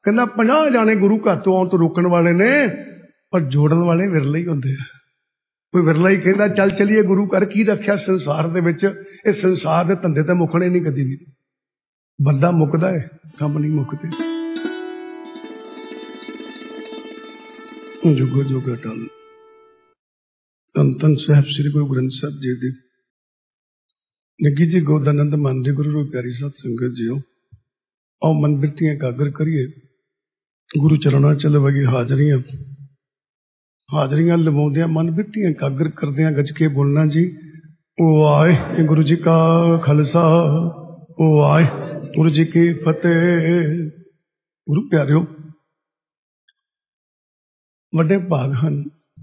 कहना 50 जाने गुरु घर तो आउण तो रोकण वाले ने, पर जोड़न वाले विरले ही हुंदे आ। कोई विरला ही कहता चल चलिए गुरु घर, की रखिया संसार दे विच, इस संसार दे धंधे ते मुकने नहीं कदी भी। बंदा मुकदा है, काम नहीं मुकदे। जुगो जुग अटल। धन धन साहिब श्री गुरु ग्रंथ साहिब जी दी निੱਘੀ जी गोदानंद मान जी गुरु रूप प्यारी सत संगत जीओ, आओ मन बिरतियां एकागर करिए, गुरु चरणा च लवगी हाजरियां। हाजरियां लवाउंदियां मन बिरतियां एकागर करदियां गज के बोलना जी वाहे गुरु जी का खालसा वाहे गुरु जी की फतेह। गुरु प्यारिओ, वड्डे भाग हन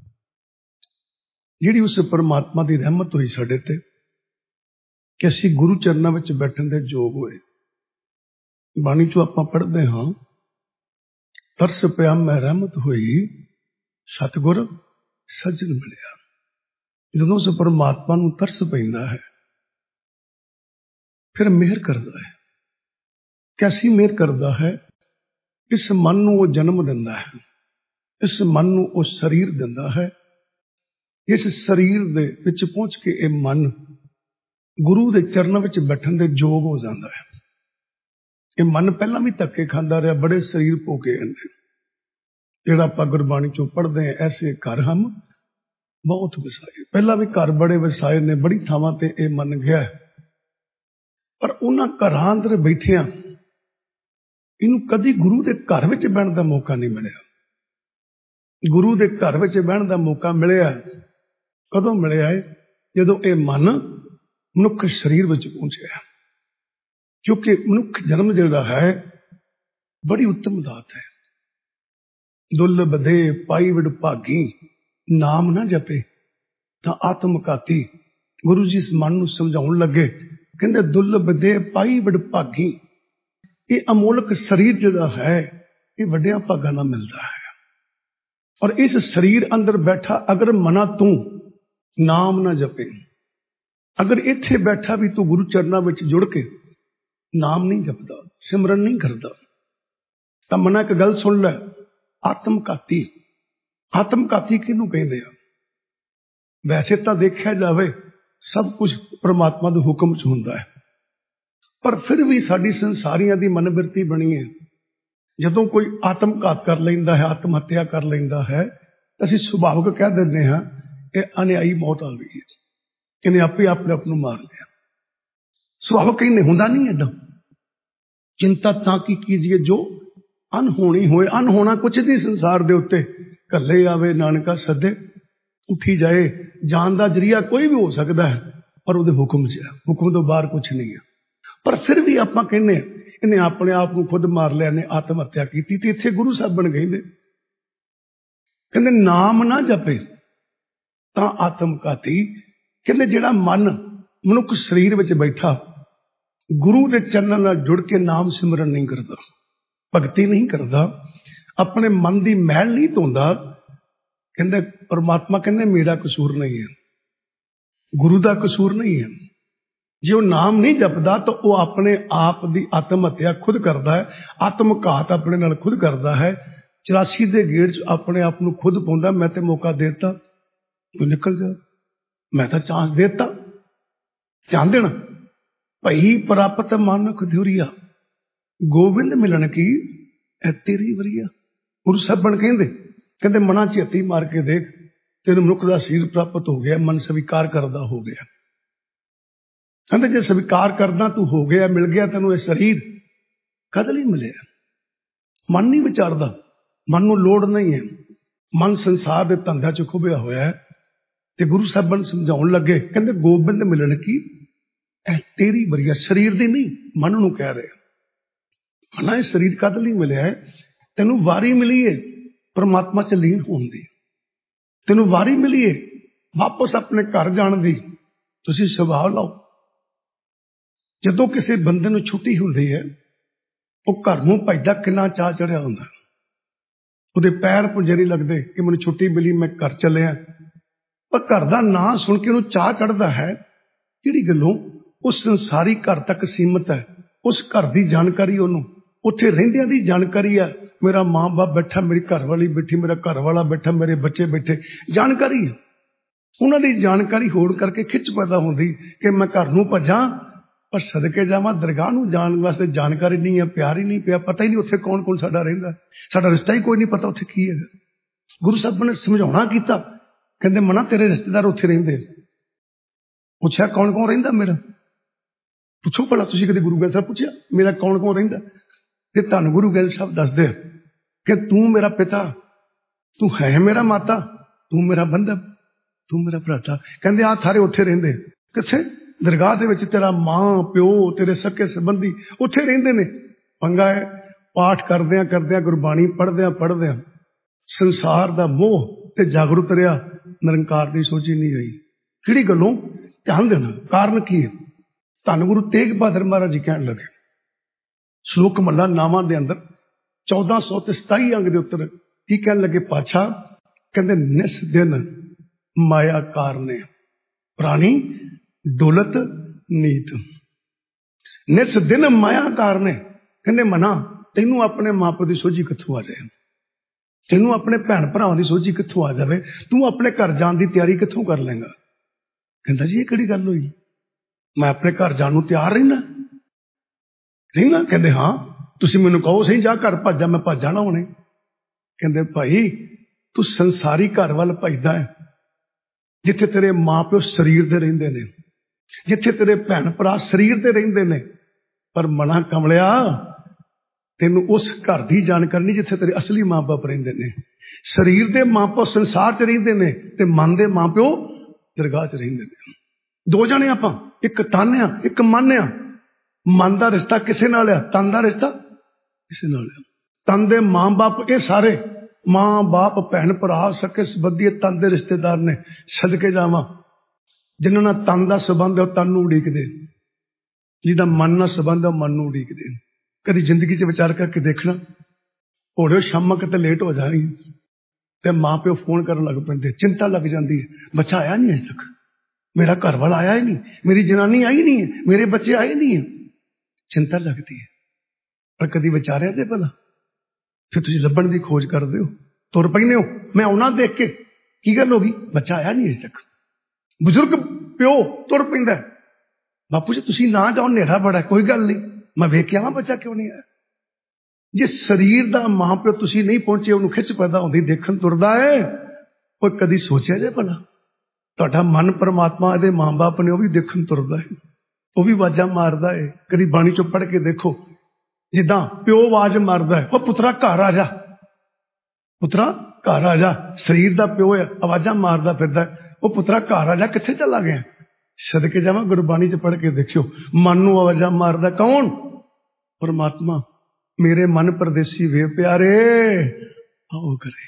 जिहड़ी उस परमात्मा की रहमत हुई साडे ते कि असीं गुरु चरणों में बैठण दे योग होए। बाणी चों आपां पढ़दे हां, तरस पिया मैं रहमत हुई, सतगुर सज्जन मिलिया। जदों उस परमात्मा नूं तरस पैंदा है, फिर मेहर करदा है। कैसी मेहर करदा है? इस मन नूं वो जन्म दिंदा है, इस मन नूं वो शरीर दिंदा है। इस शरीर दे विच पहुंच के ये मन गुरु दे चरणों में बैठण दे योग हो जाता है। ये मन पहला भी धक्के खांदा रहा, बड़े शरीर भोगे ने। जिहड़ा आपां गुरबाणी चों पढ़दे हैं, ऐसे घर हम बहुत वसाए। पहला भी घर बड़े वसाए ने, बड़ी थावां ते ये मन गया, पर उन्हां घरां अंदर बैठिया इनू कदी गुरु दे घर विच बहण दा मौका नहीं मिलिया। गुरु दे घर विच बहण दा मौका मिलिया कदों मिलिया है? जदों ये मन मनुख शरीर विच पहुंचया। क्योंकि मनुख जन्म जिहड़ा है बड़ी उत्तम दात है। दुर्लभ दे पाई विड़ भागी, नाम ना जपे तां आत्मघाती। गुरु जी इस मन नूं समझाउण लगे, कहंदे दुर्लभ दे पाई विड़ भागी। ये अमोलक शरीर जिहड़ा है ये वड्डियां भागां नाल मिलदा है। और इस शरीर अंदर बैठा अगर मना तू नाम ना जपे, अगर इत्थे बैठा भी तू गुरु चरणों में जुड़ के नाम नहीं जपदा, सिमरन नहीं करदा, तां मना एक गल सुन लै, आत्मघाती। आत्मघाती किहनूं कहंदे आ? वैसे तो देखा जाए सब कुछ परमात्मा दे हुक्म च हुंदा है, पर फिर भी साडी संसारियां दी मन बिरती बनी है। जदों कोई आत्मघात कर लैंदा है, आत्म हत्या कर लैंदा है, असीं सुभावक कह दिंदे हां कि अनिआई मौत आ गई है, इन्हें आपे अपने आप नूं मार लिया। सुभावक कहने हुंदा नहीं ऐदा। चिंता तां की कीजिए जो अनहोनी होए। अनहोना कुछ नहीं संसार दे उत्ते, घल्ले आवे नानका सदे, उठी जाए। जान दा जरिया कोई भी हो सकता है, पर उहदे हुक्म च है, हुक्म तो बाहर कुछ नहीं है। पर फिर भी आपां कहने इन्हें अपने आप को खुद मार लिया, ने आत्म हत्या की। इत्थे गुरु साहब बन गए, कहंदे नाम ना जपे तां आत्मघाती। कहंदे जिहड़ा मन मनुख शरीर विच बैठा गुरु के चरणों नाल जुड़ के नाम सिमरन नहीं करता, भगती नहीं करता, अपने मन की मैल नहीं धोंदा, कहंदे परमात्मा कहंदे मेरा कसूर नहीं है, गुरु का कसूर नहीं है। जे वो नाम नहीं जपदा तो वह अपने आप की आत्म हत्या खुद करता है, आत्मघात अपने नाल खुद करता है। 84 के गेड़ च अपने आप को खुद पाउंदा। मैं तो मौका देता तू निकल जा, मैं तो चांस देता, ध्यान देना। भई प्राप्त मानक ध्युरिया, गोविंद मिलन की ऐ तेरी वरिया। गुरु साहबन कहंदे मना झेती मार के देख, तेन मनुख का शरीर प्राप्त हो गया, मन स्वीकार करदा हो गया। कहते जे स्वीकार करना तू हो गया, मिल गया तेनों शरीर, कद लई मिलिया? मन नहीं विचारदा, मन नूं लोड़ नहीं है, मन संसार के धंधा च खुबिया होया है। ते गुरु साहब समझाउण लगे, कहंदे गोबिंद मिलन की ऐ तेरी वरिया। शरीर दी नहीं, मन नूं कह रहे। मना ये शरीर कद लई मिलिया है? तेनों वारी मिली है परमात्मा च लीन होण दी, तेनों वारी मिली है वापस अपने घर जाण दी। तुसीं सुभाव लाओ, जदों किसी बंदे नूं छुट्टी हुंदी है, वो घर नूं भजदा किन्ना चाह चढ़िया हुंदा, उहदे पैर पुंजे नहीं लगदे कि मैनूं छुट्टी मिली, मैं घर चलिया। पर घर दा नां सुण के उहनूं चाह चढ़दा है, किहड़ी गल्लों? उस संसारी घर तक सीमित है, उस घर की जानकारी उहनूं, उत्थे रहिंदियां दी जानकारी है, मेरा माँ बाप बैठा, मेरी घरवाली बैठी, मेरा घरवाला बैठा, मेरे बच्चे बैठे, जानकारी है। उन्होंने जानकारी होने करके खिच पैदा होती कि मैं घर नूं भजा, पर सदके जावां दरगाह नूं जाण वास्ते जानकारी नहीं है, प्यार ही नहीं पिया, पता ही नहीं उत्थे कौन कौन साडा रहिंदा, साडा रिश्ता ही कोई नहीं पता उत्थे की है। गुरु साहब ने समझाउणा कीता, कहंदे मना तेरे रिश्तेदार उत्थे रहिंदे। पुछया कौन कौन रहिंदा मेरा, पुछो भला तुसीं कदे गुरु ग्रंथ साहब पुछया मेरा कौन कौन रहिंदा? ते धन गुरु ग्रंथ साहब दसदे कि तू मेरा पिता, तू है मेरा माता, तू मेरा बंधक, तू मेरा भराता। कहंदे आ सारे उत्थे रहिंदे। किथे? दरगाह दे विच तेरा मां प्यो तेरे सके संबंधी उत्थे रहिंदे ने। पंगा है पाठ करदियां करदियां गुरबाणी पढ़दियां पढ़दियां संसार दा मोह ते जागरूक रिहा, निरंकार दी सोची नहीं आई। किहड़ी गल्लों? ध्यान देना, कारण की है? धन गुरु तेग बहादुर महाराज जी कहण लगे, श्लोक महला नावां दे अंदर 1427 अंग दे उत्तर की कहण लगे पातशाह? कहंदे निस दिन माया कारने प्राणी दौलत नीत। निस दिन माया कारने, कहंदे मना तैनू अपने मां प्यो की सोझी कित्थों आ जाए, तैनू अपने भैन भरावां की सोझी कित्थों आ जाए, तू अपने घर जाण की तैयारी कित्थों कर लेंगा? कहंदा जी ये किहड़ी गल होई, मैं अपने घर जाण नूं तैयार रहना रहना। कहंदे हाँ तुसीं मैनूं कहो सही जा घर भज जा, मैं भज जाना हुणे। कहंदे भाई तू संसारी घर वाल भजदा है जिथे तेरे मां प्यो शरीर दे रहिंदे ने, जिथे तेरे भैन भरा शरीर दे रहिंदे ने, पर मना कमलिया तेनू उस घर की जानकारी नहीं जिथे तेरे असली मां बाप रहिंदे ने। शरीर दे मां प्यो संसार च रहिंदे ने ते मन दे मां प्यो दरगाह च रहिंदे ने। दो जने आपां, एक तन आ एक मन आ। मन का रिश्ता किसे नाल आ, तन का रिश्ता किसे नाल आ। तन दे मां बाप ये सारे मां बाप भैन भरा सके संबंधी तन दे रिश्तेदार ने। सदके जावां जिन्हां नाल तन का संबंध है तन नूं उड़ीकदे, जिहदा मन नाल संबंध है मन नूं उड़ीकदे। कदी जिंदगी च विचार करके देखना, घोड़े शामां किते लेट हो जाएगी ते मां प्यो फोन करन लग पैंदे, चिंता लग जाती है, बच्चा आया नहीं अजे तक, मेरा घर वाला आया ही नहीं, मेरी जनानी आई नहीं है, मेरे बच्चे आए नहीं है, चिंता लगती है। पर कदी विचारिया जे भला? फिर तुसीं लभण दी खोज करदे हो, तुर पैंदे हो, मैं आउणा देख के की गल होगी, बच्चा आया नहीं अजे तक। बुजुर्ग प्यो तुर पैंदा, बापू जी तुसीं ना जाओ, नेरा बड़ा, कोई गल नहीं, मैं वेख के आवां बच्चा क्यों नहीं आया। जे शरीर दा मां प्यो तुसीं नहीं पहुंचे, उन्होंने खिच पैदा होंदी देखण तुरदा है। कोई कदी सोचिया जे भला तुहाडा मन परमात्मा दे मां बाप ने, वह भी देखण तुरदा है, वह भी आवाजां मारदा है। कदी बाणी चों पढ़ के देखो, जिद्दां प्यो आवाज मारदा है, वह पुत्रा घर आ जा, पुत्रा घर आ जा। शरीर दा प्यो है, आवाजां मारदा फिरदा है, वह पुत्रा घर आ जा, कित्थे चला गया? सदके जावां गुरबाणी च पढ़ के देखियो, मन नूं आवाजां मारदा कौन? परमात्मा। मेरे मन परदेसी वे प्यारे आओ करे।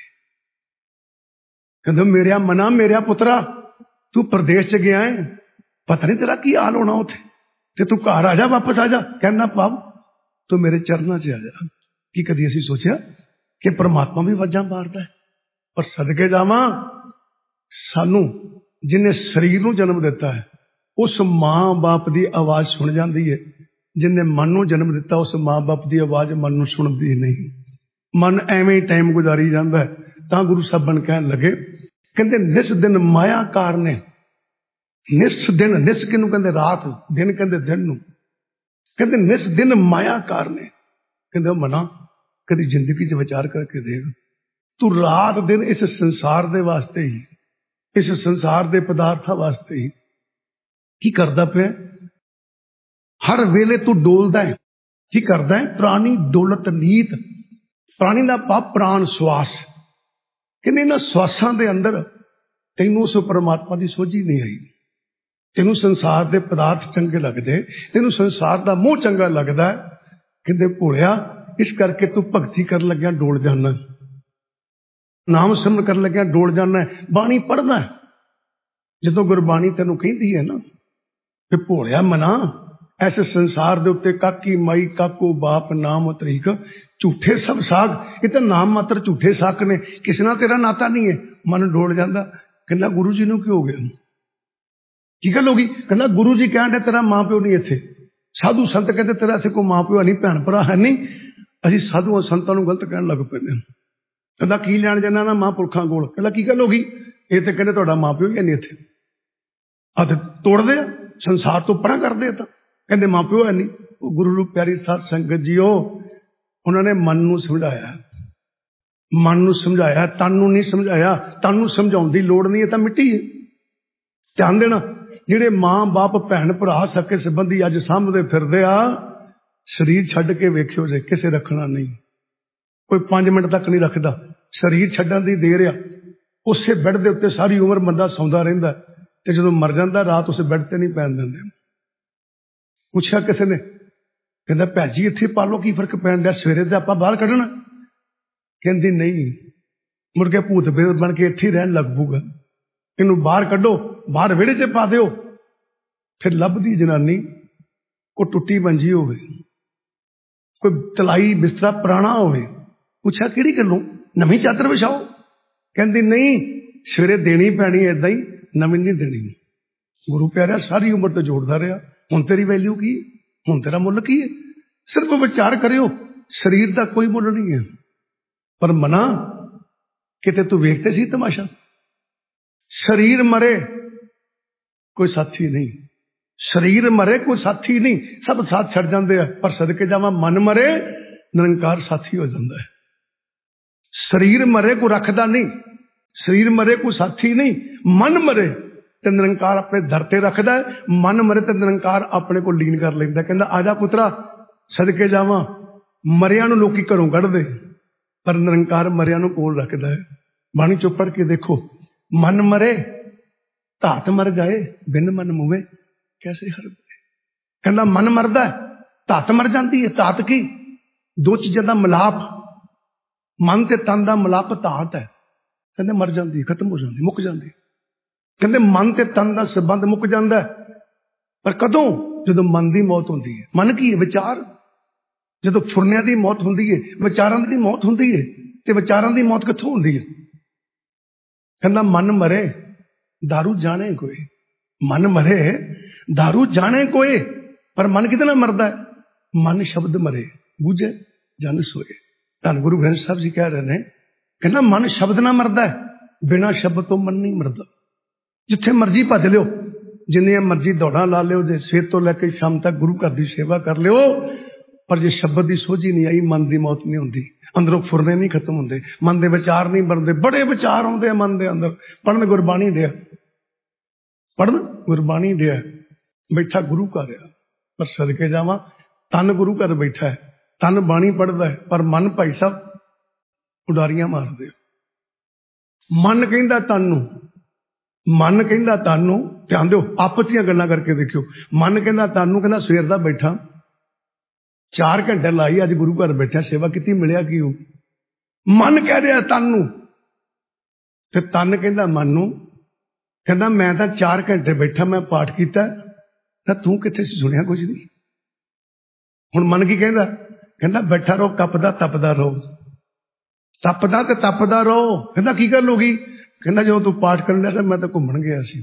कहंदे मेरिया मना, मेरिया पुत्रा तू प्रदेश च गया है, पता नहीं तेरा की हाल होना उत्थे, ते तू घर आ जा, वापस आ जा। कहना पाप तू मेरे चरणों च आ जा। कि कदी असीं सोचिया कि परमात्मा भी आवाजां मारदा है? पर सदके जावां सानू जिन्हें शरीर नूं जन्म दिता है उस मां बाप की आवाज सुन जाती है, जिन्हें मन नूं जन्म दिता उस मां बाप की आवाज मन नूं सुनती नहीं। मन एवें ही टाइम गुजारी जाता है। तां गुरु साहब कहन लगे, कहते निस दिन माया कारने, निस दिन, निस किनू कहते रात, दिन कहते दिन नूं, कहते निस दिन माया कारने। कहते मना कदी जिंदगी च विचार करके देख, तू रात दिन इस संसार दे वास्ते ही, इस संसार दे पदार्थां वास्ते ही की करदा पिया? हर वेले तू डोलदा है, की करदा है? प्राणी दौलत नीत। प्राणी दा भाव प्राण श्वास। कहते इन्हां श्वासां दे अंदर तैनूं उस परमात्मा की सोझी नहीं आई। तेनू संसार के पदार्थ चंगे लगते, तेनू संसार का मोह चंगा लगता है। कहते भोलिया इस करके तू भगती कर लग्या डोल जाना, नाम सिमरन कर लग्या डोल जाना, बाणी पढ़ना है। जो गुरबाणी तेनू कहती है ना कि भोलिया मना ऐसे संसार दे उत्ते काकी माई काको बाप नाम तरीक झूठे सब साग, ये तो नाम मात्र झूठे साग ने, किसी ना तेरा नाता नहीं है। मन डोल जाता, कहना गुरु जी नू की हो गया, की गल होगी? कहना गुरु जी कहते तेरा मां प्यो नहीं इत्थे, साधु संत कहते तेरा इत्थे कोई मां प्यो नहीं, भैन भरा है नहीं, ਅਸੀਂ ਸਾਧੂਆਂ ਸੰਤਾਂ ਨੂੰ ਗਲਤ ਕਹਿਣ ਲੱਗ ਪੈਂਦੇ ਹਾਂ। ਕਹਿੰਦਾ ਕੀ ਲੈਣ ਜਾਣਾ ਨਾ ਮਹਾਂਪੁਰਖਾਂ ਕੋਲ। ਕਹਿੰਦਾ ਕੀ ਗੱਲ ਹੋ ਗਈ? ਇਹ ਤੇ ਕਹਿੰਦੇ ਤੁਹਾਡਾ ਮਾਂ ਪਿਓ ਹੀ ਹੈ ਨਹੀਂ ਇੱਥੇ। ਹੱਥ ਤੋੜਦੇ ਆ, ਸੰਸਾਰ ਤੋਂ ਪਰਾਂ ਕਰਦੇ ਆ। ਤਾਂ ਕਹਿੰਦੇ ਮਾਂ ਪਿਓ ਹੈ ਨਹੀਂ। ਉਹ ਗੁਰੂ ਨੂੰ ਪਿਆਰੀ ਸਾਧ ਸੰਗਤ ਜੀਓ, ਉਹਨਾਂ ਨੇ ਮਨ ਨੂੰ ਸਮਝਾਇਆ, ਮਨ ਨੂੰ ਸਮਝਾਇਆ, ਤਨ ਨੂੰ ਨਹੀਂ ਸਮਝਾਇਆ। ਤਨ ਨੂੰ ਸਮਝਾਉਣ ਦੀ ਲੋੜ ਨਹੀਂ, ਇਹ ਤਾਂ ਮਿੱਟੀ ਹੈ। ਧਿਆਨ ਦੇਣਾ, ਜਿਹੜੇ ਮਾਂ ਬਾਪ ਭੈਣ ਭਰਾ ਸਕੇ ਸੰਬੰਧੀ ਅੱਜ ਸਾਂਭਦੇ ਫਿਰਦੇ ਆ, ਸਰੀਰ ਛੱਡ ਕੇ ਵੇਖਿਓ ਜੇ ਕਿਸੇ ਰੱਖਣਾ ਨਹੀਂ। ਕੋਈ 5 ਮਿੰਟ ਤੱਕ ਨਹੀਂ ਰੱਖਦਾ। ਸਰੀਰ ਛੱਡਣ ਦੀ ਦੇਰ ਆ, ਉਸੇ ਬੈੱਡ ਦੇ ਉੱਤੇ ਸਾਰੀ ਉਮਰ ਬੰਦਾ ਸੌਂਦਾ ਰਹਿੰਦਾ, ਤੇ ਜਦੋਂ ਮਰ ਜਾਂਦਾ ਰਾਤ ਉਸ ਬੈੱਡ ਤੇ ਨਹੀਂ ਪੈਣ ਦਿੰਦੇ। ਪੁੱਛਿਆ ਕਿਸੇ ਨੇ, ਕਹਿੰਦਾ ਭੈਣ ਜੀ ਇੱਥੇ ਪਾ ਲਓ, ਕੀ ਫਰਕ ਪੈਣ ਡਿਆ, ਸਵੇਰੇ ਤੇ ਆਪਾਂ ਬਾਹਰ ਕੱਢਣਾ। ਕਹਿੰਦੀ ਨਹੀਂ, ਮੁੜ ਕੇ ਭੂਤ ਬੇਦ ਬਣ ਕੇ ਇੱਥੇ ਹੀ ਰਹਿਣ ਲੱਗ ਪਊਗਾ। ਇਹਨੂੰ ਬਾਹਰ ਕੱਢੋ, ਬਾਹਰ ਵਿਹੜੇ 'ਚ ਪਾ ਦਿਓ। ਫਿਰ ਲੱਭਦੀ ਜਨਾਨੀ ਉਹ ਟੁੱਟੀ ਮੰਜੀ ਹੋਵੇ, ਕੋਈ ਤਲਾਈ ਬਿਸਤਰਾ ਪੁਰਾਣਾ ਹੋਵੇ। ਪੁੱਛਿਆ ਕਿਹੜੀ ਗੱਲੋਂ? ਨਵੀਂ ਚਾਦਰ ਵਿਛਾਓ। ਕਹਿੰਦੀ ਨਹੀਂ, ਸਵੇਰੇ ਦੇਣੀ ਪੈਣੀ, ਏਦਾਂ ਹੀ, ਨਵੀਂ ਨਹੀਂ ਦੇਣੀ। ਗੁਰੂ ਪਿਆਰਿਆ ਸਾਰੀ ਉਮਰ ਤੋਂ ਜੋੜਦਾ ਰਿਹਾ, ਹੁਣ ਤੇਰੀ ਵੈਲਿਊ ਕੀ ਹੈ? ਹੁਣ ਤੇਰਾ ਮੁੱਲ ਕੀ ਹੈ? ਸਿਰਫ ਵਿਚਾਰ ਕਰਿਓ, ਸਰੀਰ ਦਾ ਕੋਈ ਮੁੱਲ ਨਹੀਂ ਹੈ। ਪਰ ਮਨਾ, ਕਿਤੇ ਤੂੰ ਵੇਖਦੇ ਸੀ ਤਮਾਸ਼ਾ? ਸਰੀਰ ਮਰੇ ਕੋਈ ਸਾਥੀ ਨਹੀਂ, ਸਰੀਰ ਮਰੇ ਕੋਈ ਸਾਥੀ ਨਹੀਂ, ਸਭ ਸਾਥ ਛੱਡ ਜਾਂਦੇ ਆ। ਪਰ ਸਦਕੇ ਜਾਵਾਂ, ਮਨ ਮਰੇ ਨਿਰੰਕਾਰ ਸਾਥੀ ਹੋ ਜਾਂਦਾ ਹੈ। ਸਰੀਰ ਮਰੇ ਕੋਈ ਰੱਖਦਾ ਨਹੀਂ, ਸਰੀਰ ਮਰੇ ਕੋਈ ਸਾਥੀ ਨਹੀਂ। ਮਨ ਮਰੇ ਤੇ ਨਿਰੰਕਾਰ ਆਪਣੇ ਦਰ ਤੇ ਰੱਖਦਾ ਹੈ, ਮਨ ਮਰੇ ਤੇ ਨਿਰੰਕਾਰ ਆਪਣੇ ਕੋਲ ਲੀਨ ਕਰ ਲੈਂਦਾ। ਕਹਿੰਦਾ ਆਜਾ ਪੁੱਤਰਾ, ਸਦਕੇ ਜਾਵਾਂ। ਮਰਿਆਂ ਨੂੰ ਲੋਕੀ ਘਰੋਂ ਕੱਢਦੇ, ਪਰ ਨਿਰੰਕਾਰ ਮਰਿਆਂ ਨੂੰ ਕੋਲ ਰੱਖਦਾ ਹੈ। ਬਾਣੀ ਚੋਂ ਪੜ੍ਹ ਕੇ ਦੇਖੋ, ਮਨ ਮਰੇ ਧਾਤ ਮਰ ਜਾਏ, ਬਿਨ ਮਨ ਮੁਵੇ ਕੈਸੇ ਹਰ। ਕਹਿੰਦਾ ਮਨ ਮਰਦਾ, ਧਾਤ ਮਰ ਜਾਂਦੀ ਹੈ। ਧਾਤ ਕੀ? ਦੋ ਚੀਜ਼ਾਂ ਦਾ ਮਿਲਾਪ, ਮਨ ਤੇ ਤਨ ਦਾ ਮਿਲਾਪ ਧਾਤ ਹੈ। ਕਹਿੰਦੇ ਮਰ ਜਾਂਦੀ, ਖਤਮ ਹੋ ਜਾਂਦੀ, ਮੁੱਕ ਜਾਂਦੀ। ਕਹਿੰਦੇ ਮਨ ਤੇ ਤਨ ਦਾ ਸੰਬੰਧ ਮੁੱਕ ਜਾਂਦਾ, ਪਰ ਕਦੋਂ? ਜਦੋਂ ਮਨ ਦੀ ਮੌਤ ਹੁੰਦੀ ਹੈ। ਮਨ ਕੀ ਹੈ? ਵਿਚਾਰ। ਜਦੋਂ ਫੁਰਨਿਆਂ ਦੀ ਮੌਤ ਹੁੰਦੀ ਹੈ, ਵਿਚਾਰਾਂ ਦੀ ਮੌਤ ਹੁੰਦੀ ਹੈ। ਤੇ ਵਿਚਾਰਾਂ ਦੀ ਮੌਤ ਕਿੱਥੋਂ ਹੁੰਦੀ ਹੈ? ਕਹਿੰਦਾ ਮਨ ਮਰੇ दारू जाने कोई, मन मरे दारू जाने कोई। पर मन कितना मरदा है? मन शब्द मरे बूझे जन सोए। धन गुरु ग्रंथ साहब जी कह रहे हैं, कहना मन शब्द ना मरदा है, बिना शब्द तो मन नहीं मरदा। जिथे मर्जी भज लियो, जिन्नियां मर्जी दौड़ा ला लियो, जे सवेर तो लैके शाम तक गुरु घर की सेवा कर लियो, पर जे शब्द की सोझी नहीं आई, मन की मौत नहीं होंदी। अंदरों फुरने नहीं खत्म होंदे, मन के विचार नहीं बनते। बड़े विचार आउंदे आ मन के अंदर। पढ़न गुरबाणी दिया, पढ़न गुरबाणी दिया, बैठा गुरु घर आ, पर सदके जावां तन गुरु घर बैठा है, तन बाणी पढ़दा है, पर मन भाई साहब उडारियां मारदे। मन कहंदा तन नूं, मन कहंदा तन नूं, ध्यान दिओ आपस ਦੀਆਂ ਗੱਲਾਂ करके देखियो। मन कहंदा तन नूं, कहंदा सवेर दा बैठा 4 घंटे लाई, अज गुरु घर बैठा, सेवा की मिलिया की हो? मन कह रहा तन नूं, ते तन कहंदा मन नूं, कहंदा मैं तो 4 घंटे बैठा, मैं पाठ किया, तू कित्थे सुनिया कुछ नहीं। हुण मन की कहंदा? कहंदा बैठा रहो, कपदा तपदा रहो, तपदा ते तपदा रहो। कहंदा की गल हो गई? कहंदा जो तू पाठ करन लगा, मैं तो घूमन गया सी,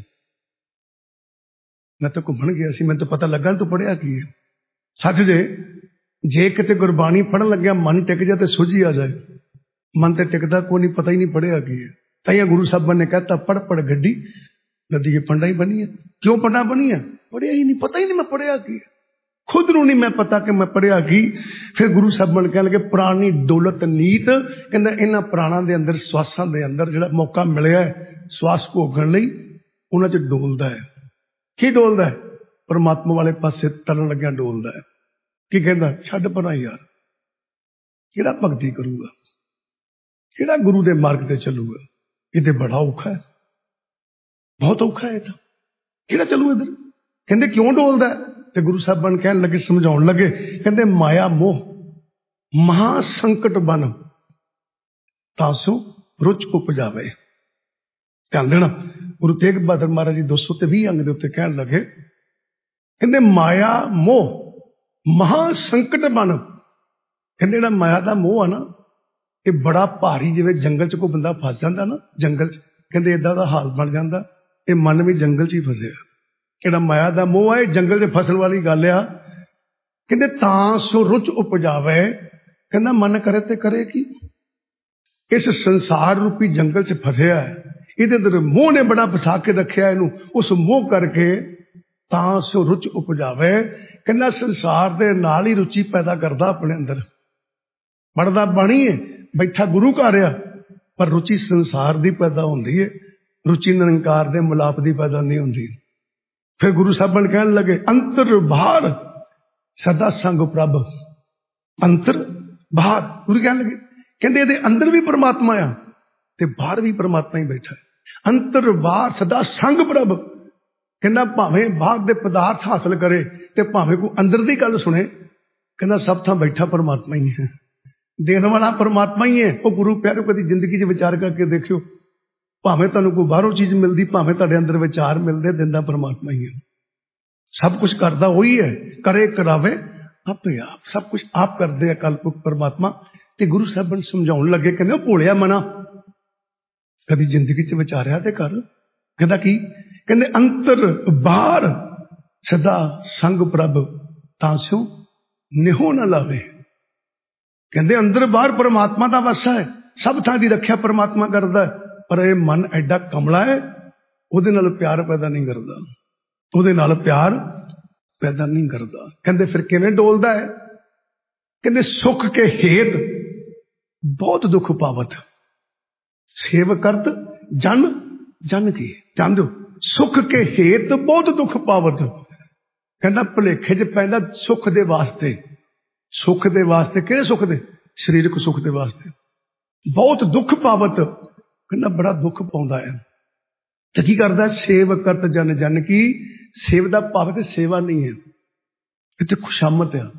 मैं तो घूमन गया सी, मैनूं तो पता लगा तू पढ़िया की है। सच जे किते गुरबाणी पढ़न लग्या मन टिक जाए तो सुझी आ जाए, मन तो टिकता कोई नहीं, पता ही नहीं पढ़िया की है। ताइया गुरु साहब ने कहता पढ़ पढ़ गड्डी नदी ये पंडा ही बनी है। क्यों पंडा बनी है? पढ़िया ही नहीं, पता ही नहीं मैं पढ़िया की है, खुद नूं नहीं मैं पता कि मैं पढ़िया की। फिर गुरु साहब ने कह लगे पुरानी दौलत नीत, कहंदा इन्हां प्राणां दे अंदर, स्वासां दे अंदर जिहड़ा मौका मिलिया है स्वास भोगण लई, उन्हां च डोलदा है। की डोलदा है? परमात्मा वाले पासे तरन लग्या डोलदा है। की कहंदा? छड्ड परां यार, किहड़ा भगती करूगा, किहड़ा गुरु दे मार्ग ते चलूगा? ये ते बड़ा औखा है, बहुत औखा है। तो किहड़ा चलू इधर? कहंदे क्यों डोलदा है? ते गुरु साहब बन कहन लगे, समझाउण लगे, कहंदे माया मोह महासंकट बन तासो रुच उपजावे। ध्यान देना, गुरु तेग बहादुर महाराज जी 220 अंग दे उत्ते कहन लगे, कहंदे माया मोह महासंकट बन। कहंदे जिहड़ा माया दा मोह है ना, ये बड़ा भारी, जिवें जंगल च कोई बंदा फस जांदा ना जंगल च, कहंदे इदां दा हाल बन जांदा। ये मन भी जंगल च ही फसिया, जिहड़ा माया दा मोह है जंगल च फसन वाली गल आ। कहंदे तां सो रुच उपजावे कहना मन करे ते करे की। इस संसार रूपी जंगल च फसिया है, इहदे अंदर मोह ने बड़ा फसा के रखिया इनू, उस मोह करके तां सो रुच उपजावे। कहना संसार दे नाल ही रुचि पैदा करदा अपने अंदर, पढ़दा बाणी है, बैठा गुरु घर आ, पर रुचि संसार दी पैदा होंदी है, रुचि निरंकार दे मिलाप दी पैदा नहीं होंदी। फिर गुरु साहब कहन लगे अंतर बाहर सदा संग प्रभ, अंतर बाहर। गुरु कहन लगे कहते ये अंदर भी परमात्मा आ ते बाहर भी परमात्मा ही बैठा है। अंतर बाहर सदा संग प्रभ, कहना भावें बाहर दे पदार्थ हासिल करे ते भावें कोई अंदर दी गल सुने, कहना सब थां बैठा परमात्मा ही है, देने वाला परमात्मा ही है। वो गुरु प्यारे कभी जिंदगी च विचार करके देखियो, भावें तुहानूं कोई बाहरों चीज मिलती, भावें तुहाडे अंदर विचार मिलते, दिंदा परमात्मा ही है। सब कुछ करता वही है, करे करावे आपे आप, सब कुछ आप करते हैं कलपुरख परमात्मा। ते गुरु साहब समझाउण लगे, कहंदे भोलिया मना कभी जिंदगी च विचारिया ते कर। कहंदा की? कहंदे अंतर बाहर सदा संग प्रभ, तां स्यों निहो न लावे। कहंदे अंदर बाहर परमात्मा दा वसा है, सब थां दी रखिया परमात्मा करदा है, पर यह मन एडा कमला है, उहदे नाल प्यार पैदा नहीं करदा, उहदे नाल प्यार पैदा नहीं करदा। कहंदे फिर किवें डोलदा है? कहंदे सुख के हेत बहुत दुख पावत, सेव करत जन जन की। जान दो सुख के हेत बहुत दुख पावत। कहंदा भुलेखे च पैंदा सुख दे वास्ते, सुख दे वास्ते किहड़े सुख दे? शरीरक सुख दे वास्ते। बहुत दुख पावत, कहंदा बड़ा दुख पाउंदा है। ते की करदा? सेव करत जन जन की। सेव दा भाव ते सेवा नहीं है, इत्थे खुशामत है,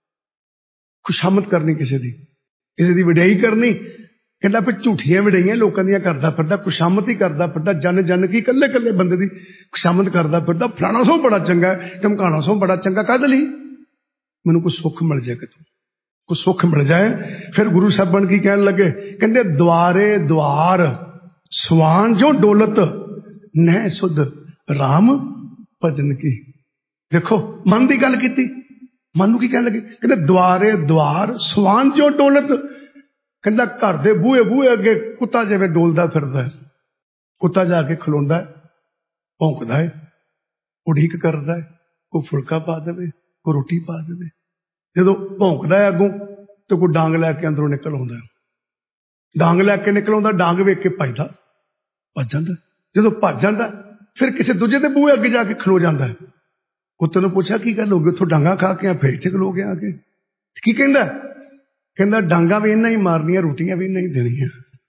खुशामत करनी किसी दी वडियाई करनी। कहंदा फिर झूठियां वडियाइयां लोकां दियां करदा फिरदा, खुशामत ही करदा फिरदा, जन जन की कल्ले कल्ले बंदे दी खुशामत करदा फिरदा। फलाना सो बड़ा चंगा है, ढमकाना सो बड़ा चंगा, काहदे लई? मैनूं कोई सुख मिल जाए, कितों कोई सुख मिल जाए। फिर गुरु साहब की कहन लगे? कहंदे द्वारे द्वार स्वान जो डोलत, नह सुध राम भजन की। देखो मन की गल की, मन नूं की कहन लगे? कहंदे द्वारे द्वार स्वान जो डोलत। कहंदा घर दे बूहे बूहे अगे कुत्ता जिवें डोलदा फिरदा है, कुत्ता जाके खलोंदा है, भौंकदा है, उड़ीक करदा है, कोई फुलका पा देवे, कोई रोटी पा देवे। जदों भौंकदा है अगों तो कोई डांग लैके अंदरों निकल आउंदा है, डांग लैके निकल आउंदा, डांग वेख के भजदा भज जांदा। जदों भज जांदा फिर किसी दूजे दे बूहे अगे जाके खलो जांदा है। कुत्ते नूं पुछया की गल हो गई, उत्थों डांगा खा के फिर इत्थे खलो गया आके। की कहंदा? कहंदा डांगा भी इन्हां ही मारनियां, रोटियां भी इन्हां ही देनियां,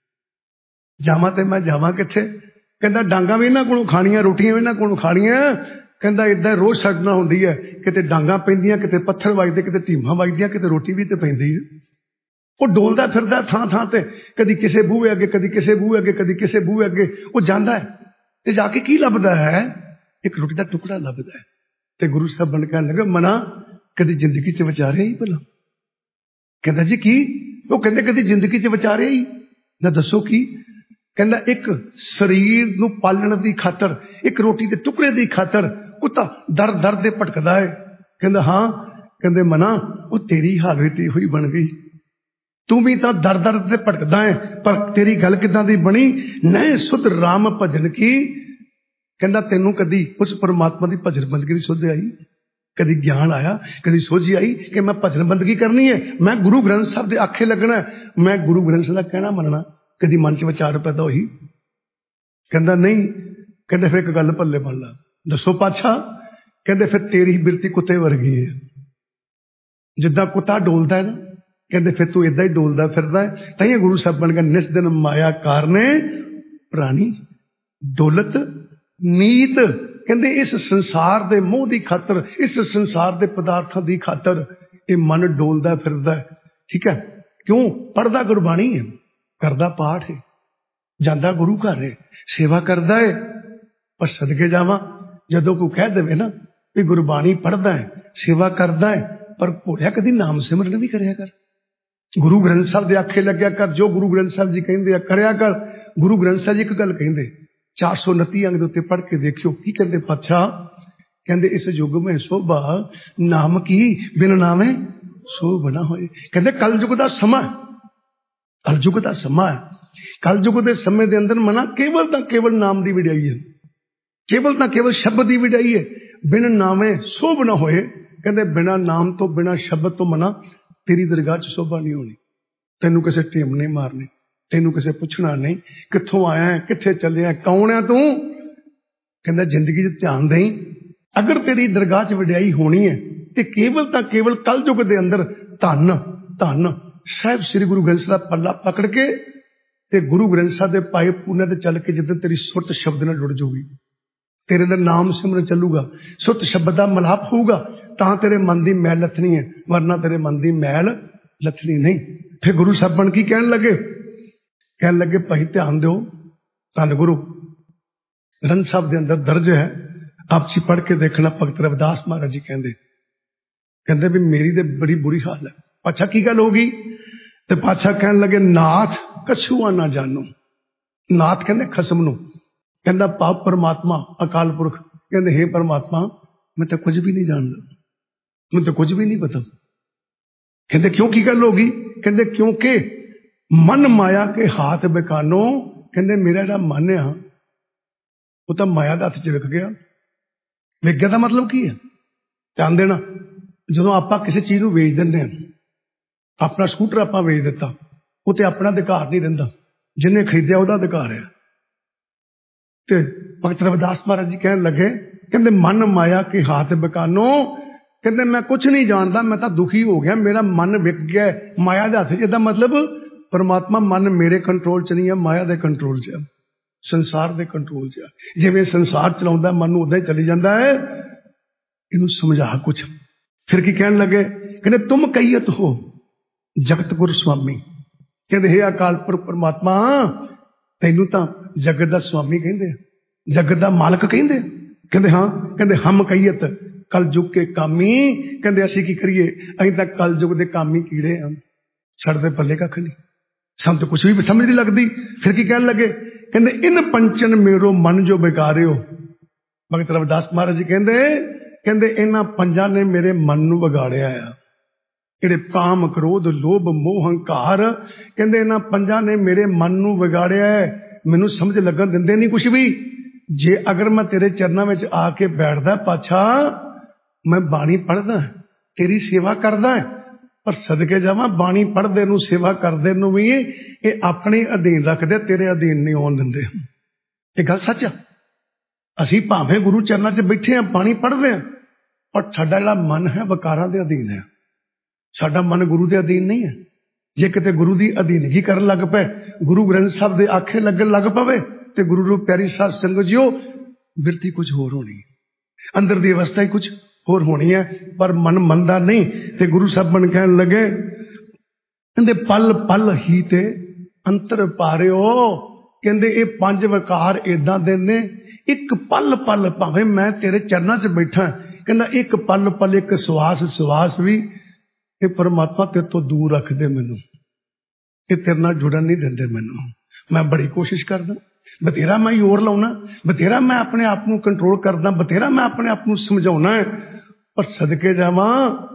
जावां ते मैं जावां कित्थे? कहंदा डांगा भी इन्हां कोलों खाणियां, रोटियां भी इन्हां कोलों खाणियां। कहंदा इदां रोज सड़ना हुंदी है, किते डांगा पैंदियां, किते पत्थर वजदे, किते ढीमां वजदियां, किते रोटी भी ते पैंदी है। वो डोलदा फिरदा थां थां ते, कदी किसे बूहे अगे, कदी किसे बूहे अगे, कदी किसे बूहे अगे। वो जांदा है ते जाके की लभदा है? एक रोटी दा टुकड़ा लभदा है। ते गुरु साहब ने कहन लगे मना कदी जिंदगी च विचारिया ही भला? कहंदा जी की? वो कहंदे कदी जिंदगी च विचारिया ही ना? दसो की? कहंदा एक शरीर नूं पालण दी खातर, एक रोटी दे टुकड़े दी खातर कुत्ता दर दर दे भटकदा है। कहंदा हाँ। कहंदे मना वो तेरी हालत ही हुई बन गई, तू भी तो दर दर से भटकदा है, पर तेरी गल किदां दी बनी? नए सुध राम भजन की। कहंदा तैनूं कदी उस परमात्मा की भजन बंदगी दी सुध आई? कदी ज्ञान आया, कदी सोझी आई कि मैं भजन बंदगी करनी है, मैं गुरु ग्रंथ साहब दे आखे लगना है, मैं गुरु ग्रंथ साहब दा कहना मनना? कदी मन च विचार पैदा होई? कहंदा नहीं। कहंदे फिर एक गल भल्ले बन ला, दसो पातशाह? कहंदे फिर तेरी बिरती कुत्ते वर्गी है, जिद्दां कुत्ता डोलदा है ना, कहंदे फिर तू इदां ही डोलदा फिरदा है। ताइयों गुरु साहब बन गए निस दिन माया कारने प्राणी दौलत नीत। कहंदे इस संसार दे मोह दी खातर, इस संसार दे पदार्थां दी खातर ये मन डोलदा फिरदा है। ठीक है, क्यों? पढ़दा गुरबाणी है, करदा पाठ है, जांदा गुरु घर है, सेवा करदा है। पर सदके जावां जदों कोई कह देवे ना भी गुरबाणी पढ़दा है, सेवा करदा है, पर भोलिया कदी नाम सिमरन भी करया कर, गुरु ग्रंथ साहब दे आखे लग्या कर, जो गुरु ग्रंथ साहब जी कहंदे आ करया कर। गुरु ग्रंथ साहब जी एक गल कहंदे 429 अंग दे उत्ते पढ़ के देखियो की कहंदे पातशाह? कहंदे इस युग में शोभा नाम की बिन नामे ਸੋਭ ਨਾ ਹੋਏ। ਕਹਿੰਦੇ ਕਲਯੁਗ ਦਾ ਸਮਾਂ, ਕਲਯੁਗ ਦਾ ਸਮਾਂ ਹੈ। ਕਲਯੁਗ ਦੇ ਸਮੇਂ ਦੇ ਅੰਦਰ ਮਨਾ ਕੇਵਲ ਤਾਂ ਕੇਵਲ ਨਾਮ ਦੀ ਵਡਿਆਈ ਹੈ, ਕੇਵਲ ਤਾਂ ਕੇਵਲ ਸ਼ਬਦ ਦੀ ਵਡਿਆਈ ਹੈ। ਬਿਨ ਨਾਮੇ ਸੋਭ ਨਾ ਹੋਏ। ਕਹਿੰਦੇ ਬਿਨਾ ਨਾਮ ਤੋਂ ਬਿਨਾ ਸ਼ਬਦ ਤੋਂ ਮਨਾ ਤੇਰੀ ਦਰਗਾਹ 'ਚ ਸ਼ੋਭਾ ਨਹੀਂ ਹੋਣੀ। ਤੈਨੂੰ ਕਿਸੇ ਟੇਮ ਨਹੀਂ ਮਾਰਨੀ, ਤੈਨੂੰ ਕਿਸੇ ਪੁੱਛਣਾ ਨਹੀਂ ਕਿੱਥੋਂ ਆਇਆ, ਕਿੱਥੇ ਚੱਲਿਆ, ਕੌਣ ਹੈ ਤੂੰ। ਕਹਿੰਦਾ ਜ਼ਿੰਦਗੀ 'ਚ ਧਿਆਨ ਦੇਈ, ਅਗਰ ਤੇਰੀ ਦਰਗਾਹ 'ਚ ਵਡਿਆਈ ਹੋਣੀ ਹੈ ਤੇ ਕੇਵਲ ਤਾਂ ਕੇਵਲ ਕਲਯੁਗ ਦੇ ਅੰਦਰ ਧੰਨ ਧੰਨ ਸਾਹਿਬ ਸ੍ਰੀ ਗੁਰੂ ਗ੍ਰੰਥ ਸਾਹਿਬ ਦਾ ਪੱਲਾ ਪਕੜ ਕੇ ਤੇ ਗੁਰੂ ਗ੍ਰੰਥ ਸਾਹਿਬ ਦੇ ਪਾਏ ਪੂਨੇ ਤੇ ਚੱਲ ਕੇ ਜਿੱਦਾਂ ਤੇਰੀ ਸੁਰਤ ਸ਼ਬਦ ਨਾਲ ਜੁੜ ਜਾਊਗੀ, ਤੇਰੇ ਦਾ ਨਾਮ ਸਿਮਰਨ ਚੱਲੂਗਾ, ਸੁਰਤ ਸ਼ਬਦ ਦਾ ਮਲਾਪ ਹੋਊਗਾ, ਤਾਂ ਤੇਰੇ ਮਨ ਦੀ ਮੈਲ ਲੱਥਣੀ ਹੈ, ਵਰਨਾ ਤੇਰੇ ਮਨ ਦੀ ਮੈਲ ਲੱਥਣੀ ਨਹੀਂ। ਫਿਰ ਗੁਰੂ ਸਾਹਿਬਾਨ ਕੀ ਕਹਿਣ ਲੱਗੇ? ਕਹਿਣ ਲੱਗੇ ਭਾਈ ਧਿਆਨ ਦਿਓ, ਧੰਨ ਗੁਰੂ ਗ੍ਰੰਥ ਸਾਹਿਬ ਦੇ ਅੰਦਰ ਦਰਜ ਹੈ, ਆਪ ਜੀ ਪੜ੍ਹ ਕੇ ਦੇਖਣਾ। ਭਗਤ ਰਵਿਦਾਸ ਮਹਾਰਾਜ ਜੀ ਕਹਿੰਦੇ ਵੀ ਮੇਰੀ ਤੇ ਬੜੀ ਬੁਰੀ ਹਾਲ ਹੈ। ਪਾਤਸ਼ਾਹ ਕੀ ਗੱਲ ਹੋ ਗਈ? ਤੇ ਪਾਤਸ਼ਾਹ ਕਹਿਣ ਲੱਗੇ ਨਾਥ ਕਛੂਆ ਨਾ ਜਾਣੋ। ਨਾਥ ਕਹਿੰਦੇ ਖਸਮ ਨੂੰ, ਕਹਿੰਦਾ ਪਾਪ ਪਰਮਾਤਮਾ ਅਕਾਲ ਪੁਰਖ। ਕਹਿੰਦੇ ਹੇ ਪਰਮਾਤਮਾ ਮੈਂ ਤਾਂ ਕੁਝ ਵੀ ਨਹੀਂ ਜਾਣਦਾ, ਮੈਨੂੰ ਤਾਂ ਕੁਝ ਵੀ ਨਹੀਂ ਪਤਾ। ਕਹਿੰਦੇ ਕਿਉਂ, ਕੀ ਗੱਲ ਹੋ ਗਈ? ਕਹਿੰਦੇ ਕਿਉਂਕਿ ਮਨ ਮਾਇਆ ਕੇ ਹਾਥ ਬਿਕਾਨੋ। ਕਹਿੰਦੇ ਮੇਰਾ ਜਿਹੜਾ ਮਨ ਆ ਉਹ ਤਾਂ ਮਾਇਆ ਦਾ ਹੱਥ 'ਚ ਵਿਕ ਗਿਆ। ਵਿਕ ਗਿਆ ਦਾ ਮਤਲਬ ਕੀ ਹੈ? ਧਿਆਨ ਦੇਣਾ। ਜਦੋਂ ਆਪਾਂ ਕਿਸੇ ਚੀਜ਼ ਨੂੰ ਵੇਚ ਦਿੰਦੇ ਹਾਂ, ਆਪਣਾ ਸਕੂਟਰ ਆਪਾਂ ਵੇਚ ਦਿੱਤਾ, ਉਹ ਤੇ ਆਪਣਾ ਅਧਿਕਾਰ ਨਹੀਂ ਰਹਿੰਦਾ, ਜਿਹਨੇ ਖਰੀਦਿਆ ਉਹਦਾ ਅਧਿਕਾਰ ਹੈ। ਤੇ ਭਗਤ ਰਵਿਦਾਸ ਮਹਾਰਾਜ ਜੀ ਕਹਿਣ ਲੱਗੇ, ਕਹਿੰਦੇ ਮਨ ਮਾਇਆ ਕੇ ਹਾਥ ਬਿਕਾਨੋ। ਕਹਿੰਦੇ ਮੈਂ ਕੁਝ ਨਹੀਂ ਜਾਣਦਾ, ਮੈਂ ਤਾਂ ਦੁਖੀ ਹੋ ਗਿਆ, ਮੇਰਾ ਮਨ ਵਿਕ ਗਿਆ ਮਾਇਆ ਦੇ ਹੱਥ 'ਚ। ਇਹਦਾ ਮਤਲਬ ਪਰਮਾਤਮਾ ਮਨ ਮੇਰੇ ਕੰਟਰੋਲ 'ਚ ਨਹੀਂ ਹੈ, ਮਾਇਆ ਦੇ ਕੰਟਰੋਲ 'ਚ ਹੈ, ਸੰਸਾਰ ਦੇ ਕੰਟਰੋਲ 'ਚ ਹੈ। ਜਿਵੇਂ ਸੰਸਾਰ ਚਲਾਉਂਦਾ ਮਨ ਨੂੰ ਉਦਾਂ ਹੀ ਚਲੀ ਜਾਂਦਾ ਹੈ। ਇਹਨੂੰ ਸਮਝਾ ਕੁਛ। ਫਿਰ ਕੀ ਕਹਿਣ ਲੱਗੇ? ਕਹਿੰਦੇ ਤੁਮ ਕਹੀਅਤ ਹੋ ਜਗਤ ਗੁਰ ਸੁਆਮੀ। ਕਹਿੰਦੇ ਹੇ ਅਕਾਲ ਪੁਰਖ ਪਰਮਾਤਮਾ ਤੈਨੂੰ ਤਾਂ ਜਗਤ ਦਾ ਸੁਆਮੀ ਕਹਿੰਦੇ ਆ, ਜਗਤ ਦਾ ਮਾਲਕ ਕਹਿੰਦੇ। ਕਹਿੰਦੇ ਹਾਂ। ਕਹਿੰਦੇ ਹਮ ਕਹੀਅਤ ਕਲਯੁਗ ਕੇ ਕਾਮੀ। ਕਹਿੰਦੇ ਅਸੀਂ ਕੀ ਕਰੀਏ, ਅਸੀਂ ਤਾਂ ਕਲਯੁਗ ਦੇ ਕਾਮੀ ਕੀੜੇ ਆ, ਸਾਡੇ ਦੇ ਪੱਲੇ ਕੱਖ ਨਹੀਂ, ਸਾਨੂੰ ਤਾਂ ਕੁਛ ਵੀ ਸਮਝ ਨਹੀਂ ਲੱਗਦੀ। ਫਿਰ ਕੀ ਕਹਿਣ ਲੱਗੇ? ਕਹਿੰਦੇ ਇਨ ਪੰਚਨ ਮੇਰੋ ਮਨ ਜੋ ਵਿਕਾਰਿਓ। ਭਗਤ ਰਵਿਦਾਸ ਮਹਾਰਾਜ ਜੀ ਕਹਿੰਦੇ ਇਹਨਾਂ ਪੰਜਾਂ ਨੇ ਮੇਰੇ ਮਨ ਨੂੰ ਵਿਗਾੜਿਆ ਆ। ਜਿਹੜੇ ਕਾਮ ਕ੍ਰੋਧ ਲੋਭ ਮੋਹ ਹੰਕਾਰ, ਕਹਿੰਦੇ ਇਹਨਾਂ ਪੰਜਾਂ ਨੇ ਮੇਰੇ ਮਨ ਨੂੰ ਵਿਗਾੜਿਆ ਹੈ, ਮੈਨੂੰ ਸਮਝ ਲੱਗਣ ਦਿੰਦੇ ਨਹੀਂ ਕੁਛ ਵੀ। ਜੇ ਅਗਰ ਮੈਂ ਤੇਰੇ ਚਰਨਾਂ ਵਿੱਚ ਆ ਕੇ ਬੈਠਦਾ ਪਾਤਸ਼ਾਹ, ਮੈਂ ਬਾਣੀ ਪੜ੍ਹਦਾ, ਤੇਰੀ ਸੇਵਾ ਕਰਦਾ, ਪਰ ਸਦਕੇ ਜਾਵਾਂ ਬਾਣੀ ਪੜ੍ਹਦੇ ਨੂੰ ਸੇਵਾ ਕਰਦੇ ਨੂੰ ਵੀ ਇਹ ਆਪਣੇ ਅਧੀਨ ਰੱਖਦੇ, ਤੇਰੇ ਅਧੀਨ ਨਹੀਂ ਆਉਣ ਦਿੰਦੇ। ਇਹ ਗੱਲ ਸੱਚ ਆ। ਅਸੀਂ ਭਾਵੇਂ ਗੁਰੂ ਚਰਨਾਂ 'ਚ ਬੈਠੇ ਹਾਂ, ਬਾਣੀ ਪੜ੍ਹਦੇ ਹਾਂ, ਪਰ ਸਾਡਾ ਜਿਹੜਾ ਮਨ ਹੈ ਵਿਕਾਰਾਂ ਦੇ ਅਧੀਨ ਹੈ। ਸਾਡਾ ਮਨ ਗੁਰੂ ਦੇ ਅਧੀਨ ਨਹੀਂ ਹੈ। ਜੇ ਕਿਤੇ ਗੁਰੂ ਦੀ ਅਧੀਨਗੀ ਕਰਨ ਲੱਗ ਪਏ, ਗੁਰੂ ਗ੍ਰੰਥ ਸਾਹਿਬ ਦੇ ਆਖੇ ਲੱਗਣ ਲੱਗ ਪਵੇ, ਤੇ ਗੁਰੂ ਨੂੰ ਪਿਆਰੀ ਸਾਧ ਸੰਗਤ ਜੀਓ ਬਿਰਤੀ ਕੁਝ ਹੋਰ ਹੋਣੀ, ਅੰਦਰ ਦੀ ਅਵਸਥਾ ਹੀ ਕੁਝ ਹੋਰ ਹੋਣੀ ਹੈ, ਪਰ ਮਨ ਮੰਨਦਾ ਨਹੀਂ। ਤੇ ਗੁਰੂ ਸਾਹਿਬਾਨ ਕਹਿਣ ਲੱਗੇ, ਕਹਿੰਦੇ ਪਲ ਪਲ ਹੀ ਤੇ ਅੰਤਰ ਪਾਰਿਓ। ਕਹਿੰਦੇ ਇਹ ਪੰਜ ਵਿਕਾਰ ਏਦਾਂ ਦੇ ਨੇ, ਇੱਕ ਪਲ ਪਲ ਭਾਵੇਂ ਮੈਂ ਤੇਰੇ ਚਰਨਾਂ 'ਚ ਬੈਠਾ, ਕਹਿੰਦਾ ਇੱਕ ਪਲ ਪਲ, ਇੱਕ ਸਵਾਸ ਵੀ ਇਹ ਪਰਮਾਤਮਾ ਤੇਰੇ ਤੋਂ ਦੂਰ ਰੱਖਦੇ ਮੈਨੂੰ, ਇਹ ਤੇਰੇ ਨਾਲ ਜੁੜਨ ਨਹੀਂ ਦਿੰਦੇ ਮੈਨੂੰ। ਮੈਂ ਬੜੀ ਕੋਸ਼ਿਸ਼ ਕਰਦਾ, ਬਥੇਰਾ ਮੈਂ ਜ਼ੋਰ ਲਾਉਣਾ, ਬਥੇਰਾ ਮੈਂ ਆਪਣੇ ਆਪ ਨੂੰ ਕੰਟਰੋਲ ਕਰਦਾ, ਬਥੇਰਾ ਮੈਂ ਆਪਣੇ ਆਪ ਨੂੰ ਸਮਝਾਉਣਾ ਹੈ, ਪਰ ਸਦਕੇ ਜਾਵਾਂ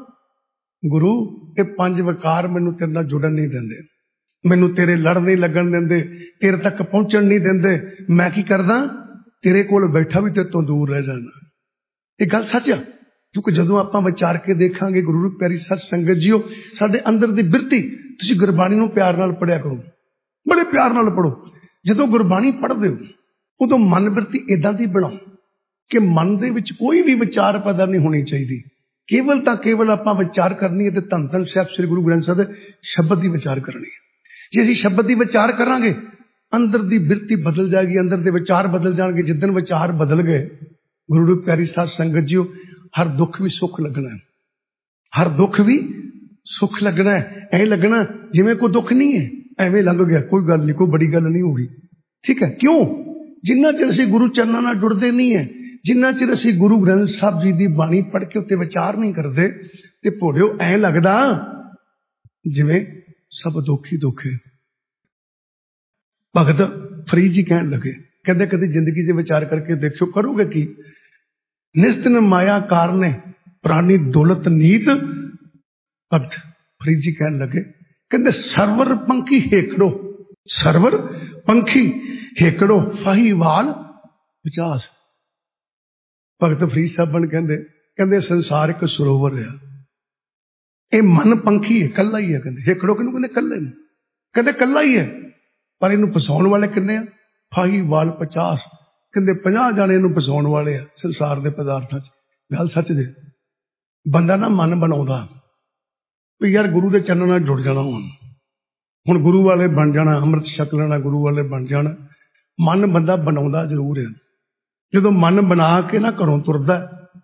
ਗੁਰੂ ਇਹ ਪੰਜ ਵਿਕਾਰ ਮੈਨੂੰ ਤੇਰੇ ਨਾਲ ਜੁੜਨ ਨਹੀਂ ਦਿੰਦੇ, ਮੈਨੂੰ ਤੇਰੇ ਲੜ ਨਹੀਂ ਲੱਗਣ ਦਿੰਦੇ, ਤੇਰੇ ਤੱਕ ਪਹੁੰਚਣ ਨਹੀਂ ਦਿੰਦੇ। ਮੈਂ ਕੀ ਕਰਦਾ, ਤੇਰੇ ਕੋਲ ਬੈਠਾ ਵੀ ਤੇਰੇ ਤੋਂ ਦੂਰ ਰਹਿ ਜਾਣਾ। ਇਹ ਗੱਲ ਸੱਚ ਆ, ਕਿਉਂਕਿ ਜਦੋਂ ਆਪਾਂ ਵਿਚਾਰ ਕੇ ਦੇਖਾਂਗੇ ਗੁਰੂ ਨੂੰ ਪਿਆਰੀ ਸਤ ਸੰਗਤ ਜੀਓ, ਸਾਡੇ ਅੰਦਰ ਦੀ ਬਿਰਤੀ, ਤੁਸੀਂ ਗੁਰਬਾਣੀ ਨੂੰ ਪਿਆਰ ਨਾਲ ਪੜ੍ਹਿਆ ਕਰੋ, ਬੜੇ ਪਿਆਰ ਨਾਲ ਪੜ੍ਹੋ। ਜਦੋਂ ਗੁਰਬਾਣੀ ਪੜ੍ਹਦੇ ਹੋ ਉਦੋਂ ਮਨ ਬਿਰਤੀ ਏਦਾਂ ਦੀ ਬਣਾਓ ਕਿ ਮਨ ਦੇ ਵਿੱਚ ਕੋਈ ਵੀ ਵਿਚਾਰ ਪੈਦਾ ਨਹੀਂ ਹੋਣੀ ਚਾਹੀਦੀ। ਕੇਵਲ ਤਾਂ ਕੇਵਲ ਆਪਾਂ ਵਿਚਾਰ ਕਰਨੀ ਹੈ ਤੇ ਧੰਨ ਧੰਨ ਸਾਹਿਬ ਸ੍ਰੀ ਗੁਰੂ ਗ੍ਰੰਥ ਸਾਹਿਬ ਦੇ ਸ਼ਬਦ ਦੀ ਵਿਚਾਰ ਕਰਨੀ ਹੈ। ਜੇ ਅਸੀਂ ਸ਼ਬਦ ਦੀ ਵਿਚਾਰ ਕਰਾਂਗੇ, ਅੰਦਰ ਦੀ ਬਿਰਤੀ ਬਦਲ ਜਾਏਗੀ, ਅੰਦਰ ਦੇ ਵਿਚਾਰ ਬਦਲ ਜਾਣਗੇ। ਜਿੱਦਣ ਵਿਚਾਰ ਬਦਲ ਗਏ ਗੁਰੂ ਨੂੰ ਪਿਆਰੀ ਸਾਧ ਸੰਗਤ ਜੀਓ, ਹਰ ਦੁੱਖ ਵੀ ਸੁੱਖ ਲੱਗਣਾ ਹੈ, ਹਰ ਦੁੱਖ ਵੀ ਸੁੱਖ ਲੱਗਣਾ ਹੈ। ਐਂ ਲੱਗਣਾ ਜਿਵੇਂ ਕੋਈ ਦੁੱਖ ਨਹੀਂ ਹੈ, ਐਵੇਂ ਲੰਘ ਗਿਆ, ਕੋਈ ਗੱਲ ਨਹੀਂ, ਕੋਈ ਬੜੀ ਗੱਲ ਨਹੀਂ ਹੋਗੀ। ਠੀਕ ਹੈ, ਕਿਉਂ? ਜਿੰਨਾ ਚਿਰ ਅਸੀਂ ਗੁਰੂ ਚਰਨਾਂ ਨਾਲ ਜੁੜਦੇ ਨਹੀਂ ਹੈ, ਜਿੰਨਾ ਚਿਰ ਅਸੀਂ ਗੁਰੂ ਗ੍ਰੰਥ ਸਾਹਿਬ ਜੀ ਦੀ ਬਾਣੀ ਪੜ੍ਹ ਕੇ ਉੱਤੇ ਵਿਚਾਰ ਨਹੀਂ ਕਰਦੇ, ਤੇ ਭੋੜਿਓ ਐਂ ਲੱਗਦਾ ਜਿਵੇਂ ਸਭ ਦੁੱਖ ਹੀ ਦੁੱਖ ਹੈ। ਭਗਤ ਫਰੀਦ ਜੀ ਕਹਿਣ ਲੱਗੇ, ਕਹਿੰਦੇ ਕਦੇ ਜ਼ਿੰਦਗੀ 'ਚ ਵਿਚਾਰ ਕਰਕੇ ਦੇਖਿਓ, ਕਰੋਗੇ ਕੀ? ਨਿਸਤਨ ਮਾਇਆ ਕਾਰਨੇ ਪ੍ਰਾਣੀ ਦੌਲਤ ਨੀਤ, भगत फरीद जी कहन लगे, कहते सरवर पंखी हेकड़ो, सरवर पंखी हेकड़ो फाहीवाल 50। भगत फरीद साहब कहते कहते संसार एक सरोवर है, ये मन पंखी है, कला ही है। कहते हेकड़ो किनू कहते? कले नूं। कहते कला ही है, पर इनू फसाउण वाले किन्ने आ? फाहीवाल 50। कहते 50 जाने इनू फसाउण वाले आ संसार के पदार्थां च। गल सच जे। बंदा ना मन बनाउंदा भी यार गुरु के चरणों नाल जुड़ जाना, हुण गुरु वाले बन जाना, अमृत छक लेना, गुरु वाले बन जाना। मन बंदा बनाउंदा जरूर है। जदों मन बना के ना घरों तुरदा,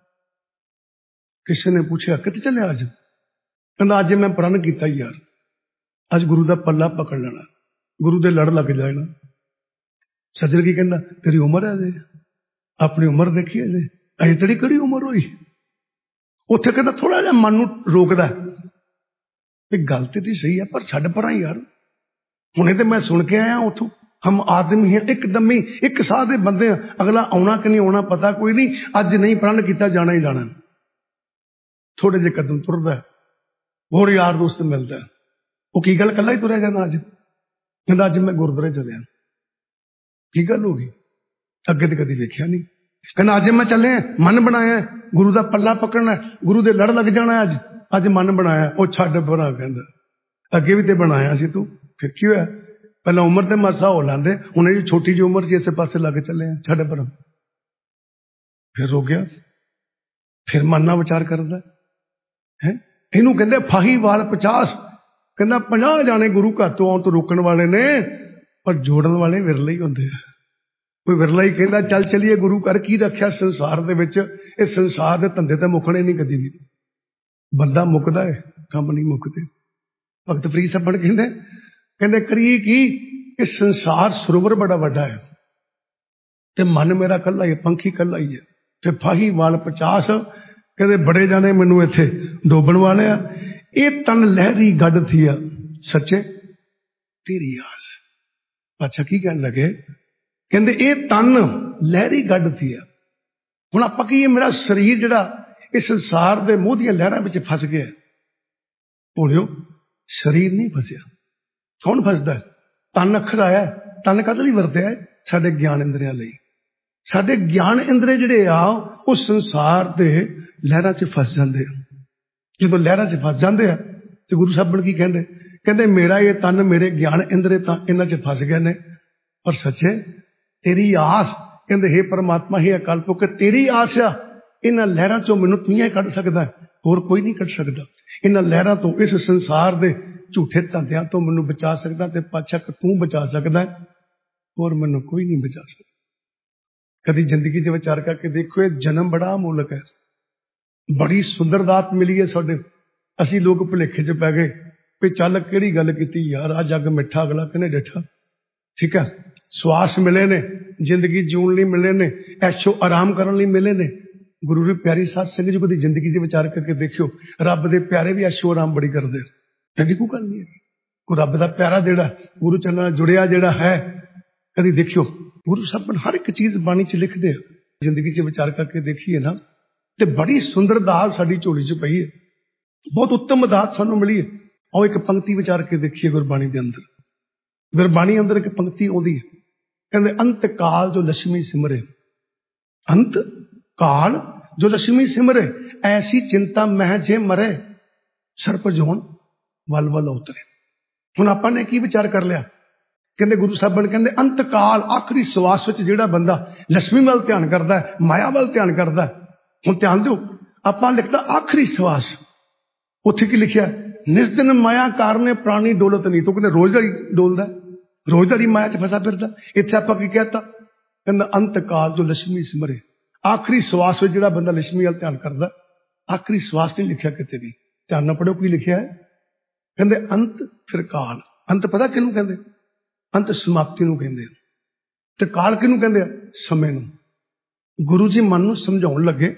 किसी ने पूछा कित्थे चले अज? कहंदा अज मैं प्रण कीता यार, अज गुरु का पल्ला पकड़ लेना, गुरु के लड़ लग जाना। सज्जन की कहना तेरी उम्र है जे, अपनी उम्र देखी है जे, अजे तेरी कड़ी उम्र हुई। उत्थे कहता थोड़ा जिहा मन नूं रोकदा भी गल ते सही है, पर छड्ड परां यार, हुणे ते मैं सुन के आया उथों, हम आदमी हैं एकदम ही एक साह दे बंदे, अगला आउणा कि नहीं आउणा पता कोई नहीं, अज नहीं प्रण कीता जाना ही जाना। थोड़े जे कदम तुरदा, होर यार दोस्त मिलदा, वो की गल कल्ला ही तुरया जाना अज? कहंदा अज मैं गुरुद्वारे चलिया। की गल हो गई? अगे तो कदी वेख्या नहीं। कहना अज मैं चले, मन बनाया गुरु का पल्ला पकड़ना, गुरु के लड़ लग जाना, अज अज मन बनाया। वो छड्ड परां, कहंदा अगे भी तो बनाया सी तू, फिर की होया? पहला उम्र ते मासा हो लैंदे, हुण जी छोटी जी उम्र च इस पासे लग चले, छड्ड परां। फिर हो गया, फिर मन ना विचार करदा है। इनू कहंदे फाहीवाल 50। कहंदा 50 जाने गुरु घर तो आउण तो रोकण वाले ने, पर जोड़न वाले विरले ही हुंदे आ। कोई विरला ही कहता चल चलिए गुरु घर, की रखिया संसार दे विच, इस संसार दे धंधे तो मुकने नहीं कदी भी। बंदा मुकदा है, काम नहीं मुकदे। भगत फरीद साहब कहंदे कहंदे करिए की, इस संसार सरोवर बड़ा वड्डा है, ते मन मेरा कला ही, पंखी कला ही है, ते फाहीवाल 50। कहंदे बड़े जाने मैनू इत्थे डोबण वाले आ, ये तन लहरी गड थी आ, सच्चे तेरी आस। अच्छा की कहन लगे? कहंदे ये तन लहरी गड थी आ। हुण आपां कहिए मेरा शरीर जिहड़ा इस संसार दे मोह दीआं लहरां विच फस गया। भुलियो शरीर नहीं फसिया। कौन फसदा? तन अखर आया, तन कदे लई वरतिया? साडे ज्ञान इंद्रियां लई। साडे ज्ञान इंद्रे जिहड़े आ वो संसार दे लहरां च फस जांदे आ। जदों लहरां च फस जांदे आ ते गुरु साहब की कहंदे, कहंदे मेरा ये तन, मेरे ज्ञान इंद्रे तां इन्हां च फस गए ने, पर सच्चे तेरी आस। कहंदे हे परमात्मा, हे अकाल पुरख, तेरी आस आ, इन्हां लहरां चों मैनूं तूं ही कढ सकदा, होर कोई नहीं कढ सकदा। इन्हां लहरां तो, इस संसार दे झूठे धंधियां तो मैनूं बचा सकदा, ते पातशाह तूं बचा सकदा, होर मैनूं कोई नहीं बचा सकदा। कदी जिंदगी च विचार करके देखो, ये जन्म बड़ा अमोलक है, बड़ी सुंदर दात मिली है साडे। असीं लोग भुलेखे च पै गए भी चल किहड़ी गल कीती यार, आ जग मिठा अगला किहने डिठा। ठीक है, श्वास मिले ने, जिंदगी जीउण लई मिले ने, ऐशो आराम करन लई मिले ने। गुरु दी प्यारी साध संगत जी, कदी जिंदगी च विचार करके देखियो, रब दे प्यारे भी ऐशो आराम बड़ी करदे। एडी कोई गल नहीं है। कोई रब दा प्यारा जिहड़ा गुरु चरण नाल जुड़िया जिहड़ा है, कदी देखियो गुरु साहब हर एक चीज बाणी च लिखदे। जिंदगी च विचार करके देखिए ना, ते बड़ी सुंदर दात साडी झोली च पई है, बहुत उत्तम दात सानू मिली है। आओ एक पंक्ति विचार के देखिए गुरबाणी दे अंदर। गुरबाणी अंदर एक पंक्ति आउंदी है, कहंदे अंत काल जो लक्ष्मी सिमरे, अंत काल जो लक्ष्मी सिमरे, ऐसी चिंता मह जे मरे, सर्प जोन वल वल उतरे। हुण आपां ने की विचार कर लिया? कहंदे गुरु साहब ने कहंदे अंत काल, आखिरी सवास विच जिहड़ा बंदा लक्ष्मी वल ध्यान करदा है, माया वल ध्यान करदा है। हुण ध्यान दिओ, आपां लिखदा आखिरी सवास, उत्थे की लिखिया? निस दिन माया कारणे प्राणी डोलत नहीं। तो कहंदे रोज दिहाड़ी डोलदा, रोज दिहाड़ी माया च फसा फिरदा। इत्थे आपां की कहता? कहंदा अंत काल जो लक्ष्मी सिमरे, आखिरी सवास विच जिहड़ा बंदा लक्ष्मी वल ध्यान करदा। आखिरी सवास नहीं लिखिया किते भी, ध्यान नाल पढ़िओ की लिखिया है। कहंदे अंत फिर काल। अंत पता किहनूं कहंदे? अंत समाप्ति नूं कहंदे। ते काल किहनूं कहंदे? समय नूं। गुरु जी मन नूं समझाउण लगे,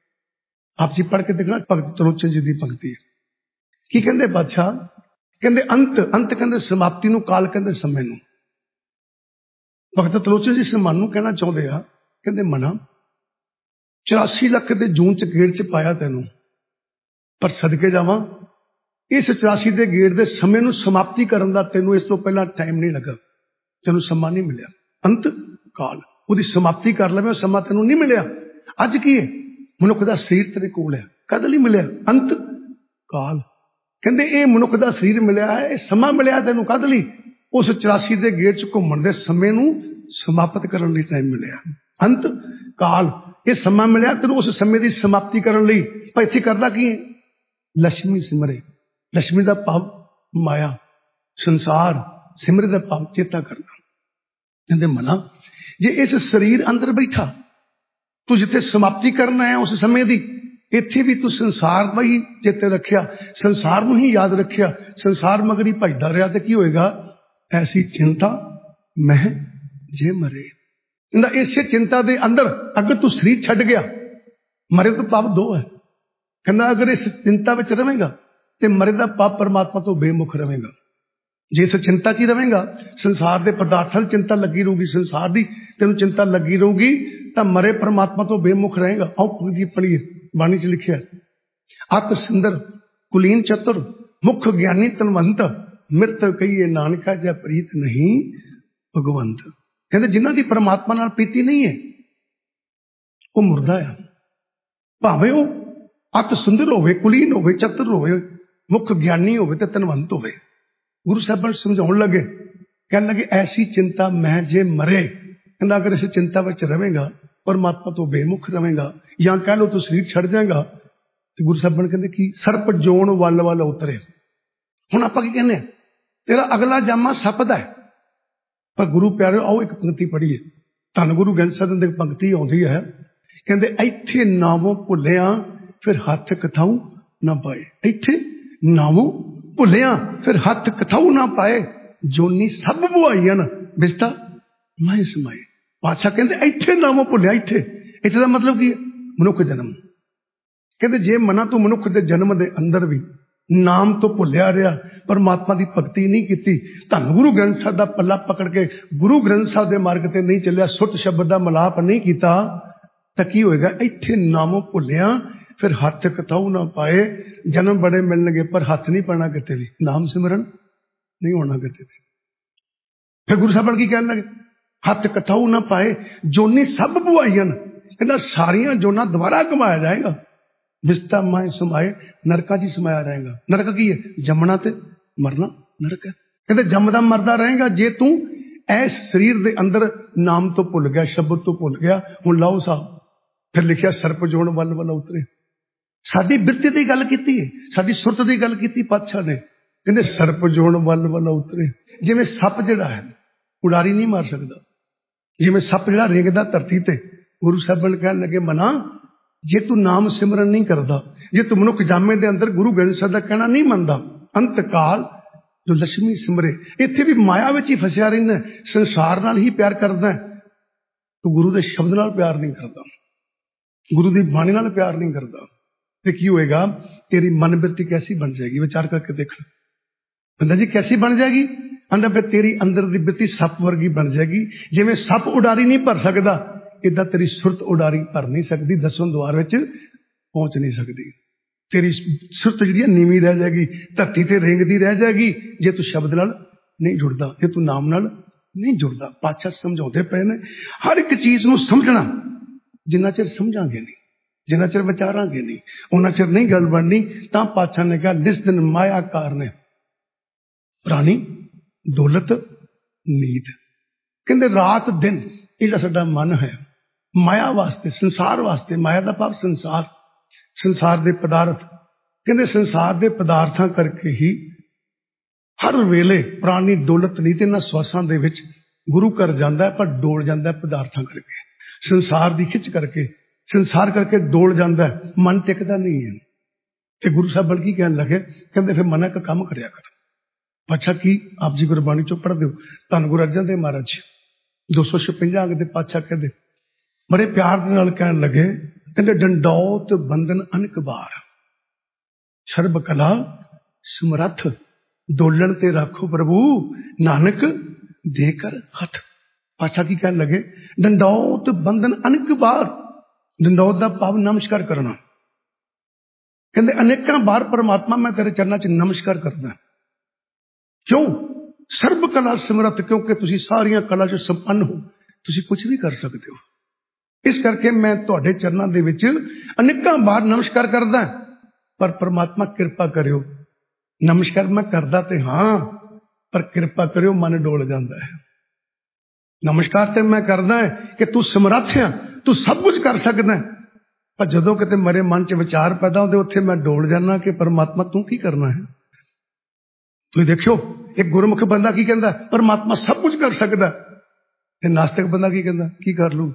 आप जी पढ़ के देखना, भगत तलोचन जी दी पंक्ति है। की कहंदे बादशाह? कहंदे अंत, अंत कहंदे समाप्ति नूं, काल कहंदे समय नूं। भगत तलोचन जी इस मन नूं कहना चाहुंदे आ, कहंदे मना 84 ਲੱਖ ਦੇ ਜੂਨ ਚ ਗੇੜ ਚ ਪਾਇਆ ਤੈਨੂੰ, पर सदके जावां इस 84 के गेट के समय नूं समाप्ति करन दा तैनूं इस तो पहला टाइम नहीं लगा, तैनूं समा नहीं मिलिया। अंत काल उहदी समाप्ति कर लवे, समा तैनूं नहीं मिलिया। अज की है? मनुख दा शरीर तेरे कोल है, कद लई मिलिया? अंत काल। कहंदे ये मनुख दा शरीर मिलिया है, ये समा मिलिया तैनूं कद लई? उस 84 के गेट च घूमण दे समय नूं समाप्त करन लई टाइम मिलिया। अंत काल ये समा मिलिया तैनूं उस समय की समाप्ति करन लई। पर इत्थे करदा की है? लक्ष्मी सिमरे। लक्ष्मी का भाव माया, संसार, सिमरे का भाव चेता करना। कहते मना जे इस शरीर अंदर बैठा तू जिथे समाप्ति करना है उस समय की, इत्थे भी तू संसार का ही चेते रखिया, संसार में ही याद रखिया, संसार मगर ही भजदा रहा, तो की होएगा? ऐसी चिंता मैं जे मरे। इस चिंता के अंदर अगर तू शरीर छड़ गया, मरे तो पाप दो है। कहना अगर इस चिंता में रहेगा तो मरे का पाप परमात्मा तो बेमुख रहेगा। जे इस चिंता च ही रहेगा, संसार के पदार्थों की चिंता लगी रहूगी, संसार की तेन चिंता लगी रहूगी, तो मरे परमात्मा तो बेमुख रहेगा। आओ पंक्ति पढ़िए, बाणी च लिखिया अत सुंदर कुलीन चतुर मुख ज्ञानी तनवंत मृत कहिए नानका जै प्रीत नहीं भगवंत। कहते जिन्हां दी परमात्मा नाल प्रीति नहीं है वो मुर्दा है। भावें वो अत सुंदर होवे, कुलीन होवे, चतुर होवे, मुख ज्ञानी होवे ते तनवंत होवे। गुरु साहब समझाउण लगे, कहने लगे ऐसी चिंता मैं जे मरे। कहना अगर इस चिंता में रहेगा परमात्मा तो बेमुख रहेगा, या कह लो तो शरीर छड़ जाएगा। तो गुरु साहब कहते कि सर्प जोन वल वल उतरे। हुण आपां की कहने तेरा अगला जामा सप दा है। पर गुरु प्यारे आओ एक पंक्ति पढ़िए, धन गुरु ग्रंथ साहिब दी पंक्ति आउंदी है, कहते इत्थे नामों भुलिया फिर हथ कथाऊ ना पाए। इत्थे नामों भुलिया फिर हथ कथाऊ ना पाए, जोनी सब बुआईयां बिस्ता मैं समाए। पातशाह कहते इत्थे नामों भुलिया, इत्थे इत्थे दा मतलब की मनुख जन्म। कहते जे मना तू मनुख के जन्म के अंदर भी नाम तो भुलिया रहा, परमात्मा की भगती नहीं की, धन गुरु ग्रंथ साहिब का पल्ला पकड़ के गुरु ग्रंथ साहिब के मार्ग से नहीं चलिया, सुत शब्द का मिलाप नहीं किया, तो की होएगा? इत्थे नामों भुलिया फिर हथ कथाऊ ना पाए। जन्म बड़े मिलणगे पर हथ नहीं पाना किते भी, नाम सिमरन नहीं होना किते भी। फिर गुरु साहब की कहने लगे हथ कथाऊ ना पाए, जोनी सब बुआईयां। कहना सारिया जोना दोबारा कमाया जाएगा, विस्ता माए समाए, नरका जी समाया रहेगा। नरक की है? जमना ते मरना नरक है। कहते जमदा मरदा रहेगा जे तू ऐस शरीर के अंदर नाम तो भुल गया, शब्द तो भुल गया। हुण लाओ साहब फिर लिखिया सर्प जोन वल वल उतरे। साडी बिरती की गल की है, साडी सुरत की गल की पातशाह ने। कहते सर्प जोन वल वल उतरे। जिवें सप जिहड़ा है उड़ारी नहीं मार सकता, जिवें सप जिहड़ा रेंगदा धरती ते, गुरु साहब ने कहने लगे मना जे तू नाम सिमरन नहीं करता, जे तू मनुख जामे दे अंदर गुरु ग्रंथ साहिब दा कहना नहीं मनदा, अंत काल जो लक्ष्मी सिमरे। इत्थे भी माया विच ही फसिया रहिंदा, संसार नाल ही प्यार करदा, तो गुरु दे शब्द नाल प्यार नहीं करता, गुरु दी बाणी नाल प्यार नहीं करता। तो की होएगा? तेरी मन बिरती कैसी बन जाएगी? विचार करके देख। बंदा जी कैसी बन जाएगी? अंदर पे तेरी अंदर दी बिरती सप वर्गी बन जाएगी। जिवें सप उडारी नहीं भर सकदा, इदा तेरी सुरत उडारी भर नहीं सकती, 10वें द्वार विच पहुंच नहीं सकती। तेरी सुरत जी नीवी रह जाएगी, धरती ते रेंगदी रह जाएगी, जे तू शब्द नाल नहीं जुड़दा, जे तू नाम नाल नहीं जुड़दा। पातशाह समझाते पे ने हर एक चीज नूं समझना, जिन्ना चिर समझांगे नहीं, जिन्ना चिर विचारांगे नहीं, उन्ना चिर नहीं गल बननी। तां पातशाह ने कहा जिस दिन माया कारने प्राणी दौलत नींद। कहते रात दिन इहड़ा साडा मन है माया वास्ते, संसार वास्ते। माया का भाव संसार, संसार के पदार्थ। कहते संसार के पदार्थां करके ही हर वेले प्राणी दौलत नींद इन्हां श्वासां दे विच गुरु घर जांदा है, पर डोल जांदा है पदार्थां करके, संसार की खिच करके, संसार करके डोल जाता है, मन टिकता नहीं है। तो गुरु साहब बल्कि कहने लगे, कहते फिर मन का काम करया कर। पातशाह की आप जी गुरबाणी चो पढ़ दो, धन गुरु अर्जन देव महाराज 256 अंग दे पातशाह कहते बड़े प्यार दे नाल कहन लगे, कहते डंडौत बंधन अनक बार सर्ब कला समरथ दोलन ते राखो प्रभु नानक देकर हथ। पातशाह की कहन लगे डंडौत बंधन अनक बार। डंडौत का भाव नमस्कार करना, कहते अनेकों बार परमात्मा मैं तेरे चरणों च नमस्कार करदा। क्यों? सर्व कला समर्थ, क्योंकि तुसी सारियां कला च संपन्न हो, तुसी कुछ भी कर सकते हो। इस करके मैं तुहाडे चरणों दे विच अनेकों बार नमस्कार करदा, पर परमात्मा कृपा करियो। नमस्कार मैं करदा ते हाँ, पर कृपा करियो मन डोल जांदा है। नमस्कार ते मैं करदा है कि तू समर्थ है, तू सब कुछ कर सकदा है, पर जदों किते मेरे मन च विचार पैदा होंदे उत्थे मैं डोल जाना कि परमात्मा तू की करना है। तुसीं देखियो एक गुरमुख बंदा की कहंदा, परमात्मा सब कुछ कर सकदा, ते नास्तिक बंदा की कहंदा की कर लू,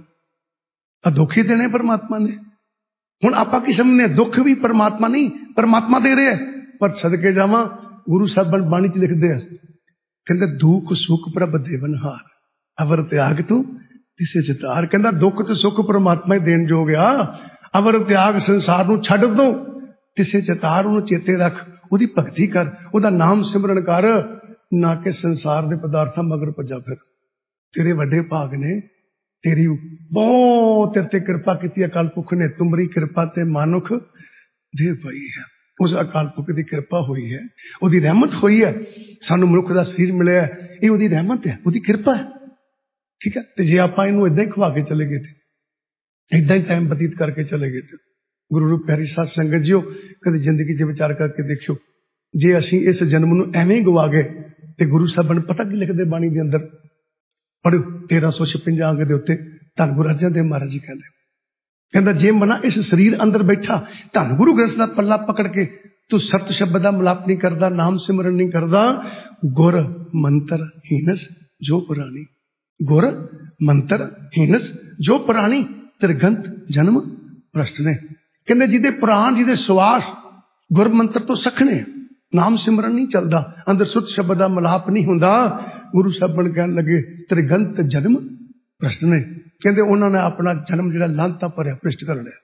दुख ही देने परमात्मा ने। हुण आपां की समझने दुख भी परमात्मा नहीं, परमात्मा दे रहा है। पर सदके जावां गुरु साहिब बाणी च लिखदे हैं, कहंदे दुख सुख प्रभ देवनहार, अवर त्याग तू तिसे चितार। कहंदा दुख ते सुख परमात्मा ही देण जो गया, अवर त्याग संसार नूं छड्ड दो तिसे चितार। उहनूं चेते रख, उहदी भगती कर, उहदा नाम सिमरन कर, ना कि संसार दे पदार्थां मगर भज्जा फिर। तेरे वड्डे भाग ने, तेरी बहुत तेरे ते कृपा की अकाल पुरख ने, तुमरी कृपा ते मानुख दे पाई है। उस अकाल पुरख की कृपा हुई है, उहदी रहमत हुई है, सानू मनुख दा शरीर मिलिया है, ये उहदी रहमत है, उहदी कृपा है। ठीक है, तो जे आपां इहनूं इदां ही खवा के चले गए थे, इदां ही टाइम बतीत करके चले गए थे। गुरु रूप प्यारी साध संगत जीओ, कदे जिंदगी च विचार करके देखियो, जे असीं इस जन्म नूं एवें ही गवा गए ते गुरु साहिबान पता की लिखदे बाणी दे अंदर पढ़ो 1356 अंग दे उत्ते, धन गुरु अर्जन देव महाराज जी कहंदा जे मना इस शरीर अंदर बैठा धन गुरु ग्रंथ दा पल्ला पकड़ के तू सत शब्द दा मिलाप नहीं करदा, नाम सिमरन नहीं करदा, गुर मंत्र हीनस जो पुरानी, गुर मंत्र हीनस जो पुरानी, त्रिगंत जन्म भ्रष्ट ने। कहंदे जिहदे प्राण जिहदे श्वास गुर मंत्र तो सखने, नाम सिमरन नहीं चलदा, अंदर सुत शब्द दा मिलाप नहीं हुंदा, गुरु साहिब कहन लगे त्रिगंत जन्म भ्रष्ट ने। कहंदे उन्होंने अपना जन्म जिहड़ा लांता भरिया भ्रष्ट कर लिया।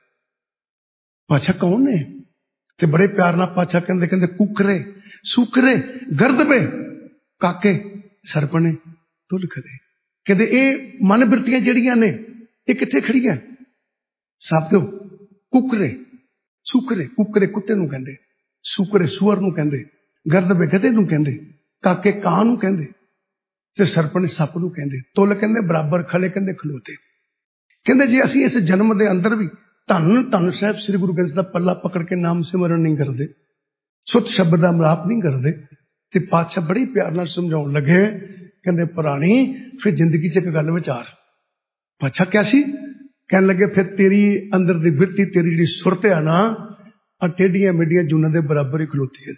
पातशाह कौन ने? ते बड़े प्यार नाल पातशाह कहंदे, कहंदे कुकरे सुकरे गर्दबे काके सरपने तुल खरे। कहंदे ए मन बिरतियां जिहड़ियां ने ये कित्थे खड़ियां? साथियो कुकरे सुकरे, कुकरे कुत्ते नूं कहंदे, सुकरे सुअर नूं कहंदे, गर्दबे गधे नूं कहंदे, काके कां नूं कहंदे, ते सरपने सप नूं कहंदे, तुल कहंदे बराबर, खले कहंदे खलोते। कहंदे जे असीं इस जन्म दे अंदर भी धन धन साहिब श्री गुरु ग्रंथ दा पल्ला पकड़ के नाम सिमरन नहीं करते, सुत शब्द दा मिलाप नहीं करते, ते पातशाह बड़ी प्यार नाल समझाउण लगे, कहंदे पुरानी फिर जिंदगी च एक गल विचार। पातशाह क्या सी? कहन लगे फिर तेरी अंदर दी बिरती, तेरी जिहड़ी सुरत है ना, आ टेढ़ियां मेढ़ियां जूनां दे बराबर ही खलोती है।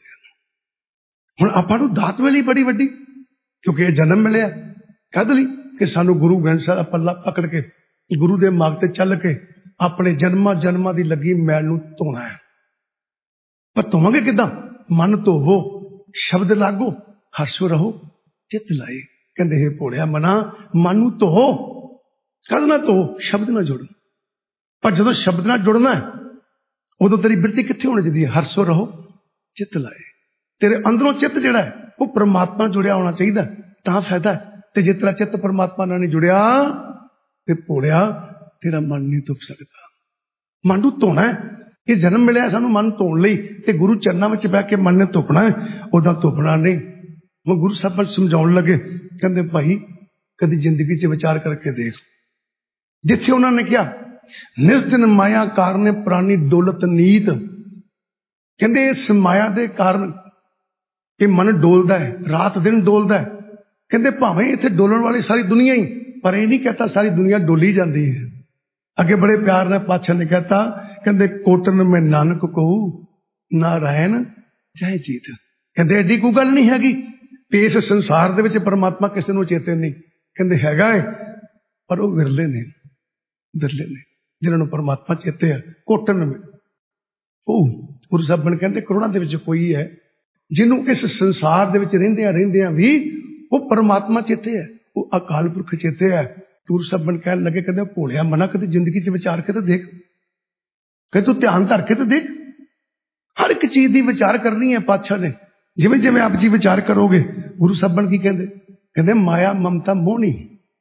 हुण आपां नूं दात मिली बड़ी वड्डी, क्योंकि ये जन्म मिलिया कद लई कि सानू गुरु ग्रंथ साहिब दा पल्ला पकड़ के गुरु दे मार्ग ते चल के अपने जन्मां जन्मां दी लगी मैल नूं धोना है। पर धोवांगे किदां? मन धोवो, शब्द लागो, हर्ष रहो, चित लाए। कहंदे हे भोलिया मना, मन नूं धो, कद ना धो? शब्द ना जुड़। पर जदों शब्द नाल जुड़ना है उदों तेरी बिरती कित्थे होनी चाहिए? हर्ष रहो, चित लाए। तेरे अंदरों चित्त जिहड़ा है वो परमात्मा जुड़िया होना चाहिए, तां फायदा है। ते जे तेरा चित्त परमात्मा नाल नहीं जुड़िया ते भोलिया तेरा मन नहीं धुप सकता। मन नूं धोना है, ये जन्म मिलिया सानू मन धोण लई, ते गुरु चरनां विच बैठ के मन ने धुपना है, उदां धुपना नहीं। वो गुरु साहिब समझाउण लगे, कहंदे भाई कदी जिंदगी च विचार करके देख, जिथे उन्होंने क्या निस दिन माया कारण प्राणी दौलत नीत, कहंदे इस माया दे कारण ये मन डोलदा है, रात दिन डोलदा है। कहंदे भावें इत्थे डोलण वाली सारी दुनिया ही, पर ये नहीं कहता सारी दुनिया डोली जाती है। अगे बड़े प्यार ने पातशाह ने कहता, कहंदे कोटन में नानक को नारायण चाहे जीत। कहंदे एडी कोई गल नहीं हैगी कि इस संसार दे विच परमात्मा किसी नूं चेते नहीं। कहंदे हैगा है, पर वो विरले ने जिन्हां नूं परमात्मा चेते है। कोटन में गुरु साहिब कहंदे करोड़ां दे विच कोई है जिन्हों इस संसार दे विच रहिंदियां भी वो परमात्मा चेते है, वो अकाल पुरख चेते है। गुरु साहिब कहन लगे, कहंदे भोलिया मना कदे जिंदगी च विचार के तो देख, कदे तू ध्यान धर के तो देख, हर एक चीज दी विचार करनी है। पातशाह ने जिवें जिवें आप जी विचार करोगे, गुरु साहिब की कहंदे, कहंदे माया ममता मोहनी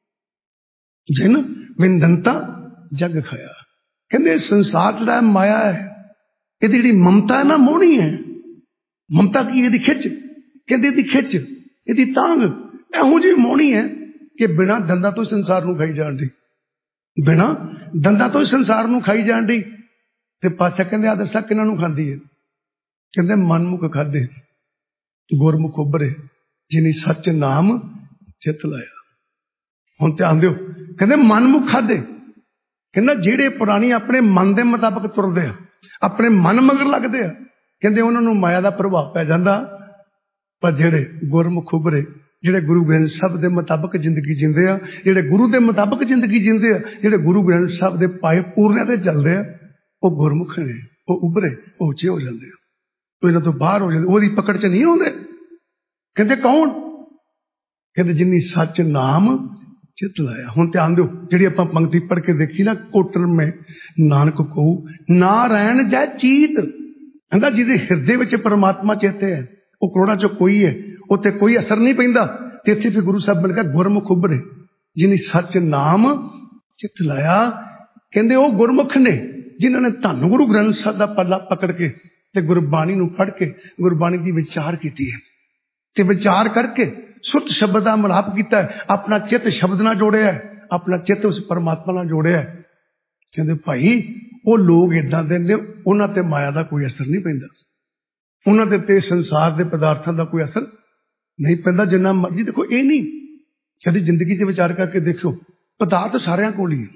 जिन विंदनता जग खाया। कहंदे संसार जिहड़ा माया है, ਇਹਦੀ ਜਿਹੜੀ ਮਮਤਾ ਹੈ ਨਾ ਮੋਹਣੀ ਹੈ। ਮਮਤਾ ਕੀ? ਇਹਦੀ ਖਿੱਚ। ਕਹਿੰਦੇ ਇਹਦੀ ਖਿੱਚ, ਇਹਦੀ ਤਾਂਘ ਇਹੋ ਜਿਹੀ ਮੋਹਣੀ ਹੈ ਕਿ ਬਿਨਾਂ ਦੰਦਾਂ ਤੋਂ ਸੰਸਾਰ ਨੂੰ ਖਾਈ ਜਾਣ ਦੀ, ਬਿਨਾਂ ਦੰਦਾਂ ਤੋਂ ਸੰਸਾਰ ਨੂੰ ਖਾਈ ਜਾਣ ਦੀ। ਤੇ ਪਾਤਸ਼ਾਹ ਕਹਿੰਦੇ ਆ ਦੱਸਾਂ ਕਿਹਨਾਂ ਨੂੰ ਖਾਂਦੀ ਹੈ? ਕਹਿੰਦੇ ਮਨਮੁਖ ਖਾਧੇ ਗੁਰਮੁਖ ਉਭਰੇ ਜਿਨੀ ਸੱਚ ਨਾਮ ਚਿਤ ਲਾਇਆ। ਹੁਣ ਧਿਆਨ ਦਿਓ, ਕਹਿੰਦੇ ਮਨਮੁਖ ਖਾਧੇ। ਕਹਿੰਦਾ ਜਿਹੜੇ ਪੁਰਾਣੀ ਆਪਣੇ ਮਨ ਦੇ ਮੁਤਾਬਕ ਤੁਰਦੇ ਆ, ਆਪਣੇ ਮਨ ਮਗਰ ਲੱਗਦੇ ਆ, ਕਹਿੰਦੇ ਉਹਨਾਂ ਨੂੰ ਮਾਇਆ ਦਾ ਪ੍ਰਭਾਵ ਪੈ ਜਾਂਦਾ। ਪਰ ਜਿਹੜੇ ਗੁਰਮੁਖ ਉਭਰੇ, ਜਿਹੜੇ ਗੁਰੂ ਗ੍ਰੰਥ ਸਾਹਿਬ ਦੇ ਮੁਤਾਬਕ ਜ਼ਿੰਦਗੀ ਜਿੰਦੇ ਆ, ਜਿਹੜੇ ਗੁਰੂ ਦੇ ਮੁਤਾਬਕ ਜ਼ਿੰਦਗੀ ਜਿੰਦੇ ਆ, ਜਿਹੜੇ ਗੁਰੂ ਗ੍ਰੰਥ ਸਾਹਿਬ ਦੇ ਪਾਏ ਪੂਰਨਿਆਂ ਤੇ ਚੱਲਦੇ ਆ, ਉਹ ਗੁਰਮੁਖ ਨੇ, ਉਹ ਉਭਰੇ, ਉਹ ਉੱਚੇ ਹੋ ਜਾਂਦੇ ਆ, ਉਹ ਇਹਨਾਂ ਤੋਂ ਬਾਹਰ ਹੋ ਜਾਂਦੇ, ਉਹਦੀ ਪਕੜ 'ਚ ਨਹੀਂ ਆਉਂਦੇ। ਕਹਿੰਦੇ ਕੌਣ? ਕਹਿੰਦੇ ਜਿਨੀ ਸੱਚ ਨਾਮ ਚਿਤ ਲਾਇਆ। ਹੁਣ ਧਿਆਨ ਦਿਓ, ਜਿਹੜੀ ਆਪਾਂ ਪੰਕਤੀ ਪੜ੍ਹ ਕੇ ਦੇਖੀ ਨਾ, ਕੋਟਰ ਮੈਂ ਨਾਨਕ ਕਹੂ ਨਾਰਾਇਣ ਜੈ ਚੀਤ। ਕਹਿੰਦਾ ਜਿਹਦੇ ਹਿਰਦੇ ਵਿੱਚ ਪਰਮਾਤਮਾ ਚੇਤੇ ਹੈ, ਉਹ ਕਰੋੜਾਂ 'ਚੋਂ ਕੋਈ ਹੈ, ਉੱਥੇ ਕੋਈ ਅਸਰ ਨਹੀਂ ਪੈਂਦਾ। ਤੇ ਇੱਥੇ ਫਿਰ ਗੁਰੂ ਸਾਹਿਬ ਨੇ ਕਿਹਾ ਗੁਰਮੁਖ ਉਭਰੇ ਜਿਨੀ ਸੱਚ ਨਾਮ ਚਿਤ ਲਾਇਆ। ਕਹਿੰਦੇ ਉਹ ਗੁਰਮੁਖ ਨੇ ਜਿਨ੍ਹਾਂ ਨੇ ਧੰਨ ਗੁਰੂ ਗ੍ਰੰਥ ਸਾਹਿਬ ਦਾ ਪੱਲਾ ਪਕੜ ਕੇ ਤੇ ਗੁਰਬਾਣੀ ਨੂੰ ਪੜ੍ਹ ਕੇ ਗੁਰਬਾਣੀ ਦੀ ਵਿਚਾਰ ਕੀਤੀ ਹੈ, ਤੇ ਵਿਚਾਰ ਕਰਕੇ ਸੁੱਤ ਸ਼ਬਦ ਦਾ ਮਿਲਾਪ ਕੀਤਾ ਹੈ, ਆਪਣਾ ਚਿੱਤ ਸ਼ਬਦ ਨਾਲ ਜੋੜਿਆ ਹੈ, ਆਪਣਾ ਚਿੱਤ ਉਸ ਪਰਮਾਤਮਾ ਨਾਲ ਜੋੜਿਆ ਹੈ। ਕਹਿੰਦੇ ਭਾਈ ਉਹ ਲੋਕ ਏਦਾਂ ਦੇ ਨੇ, ਉਹਨਾਂ ਤੇ ਮਾਇਆ ਦਾ ਕੋਈ ਅਸਰ ਨਹੀਂ ਪੈਂਦਾ, ਉਹਨਾਂ ਦੇ ਤੇ ਸੰਸਾਰ ਦੇ ਪਦਾਰਥਾਂ ਦਾ ਕੋਈ ਅਸਰ ਨਹੀਂ ਪੈਂਦਾ। ਜਿੰਨਾ ਮਰਜ਼ੀ ਦੇਖੋ, ਇਹ ਨਹੀਂ ਕਦੀ ਜ਼ਿੰਦਗੀ 'ਚ ਵਿਚਾਰ ਕਰਕੇ ਦੇਖਿਓ, ਪਦਾਰਥ ਸਾਰਿਆਂ ਕੋਲ ਹੀ ਹੈ।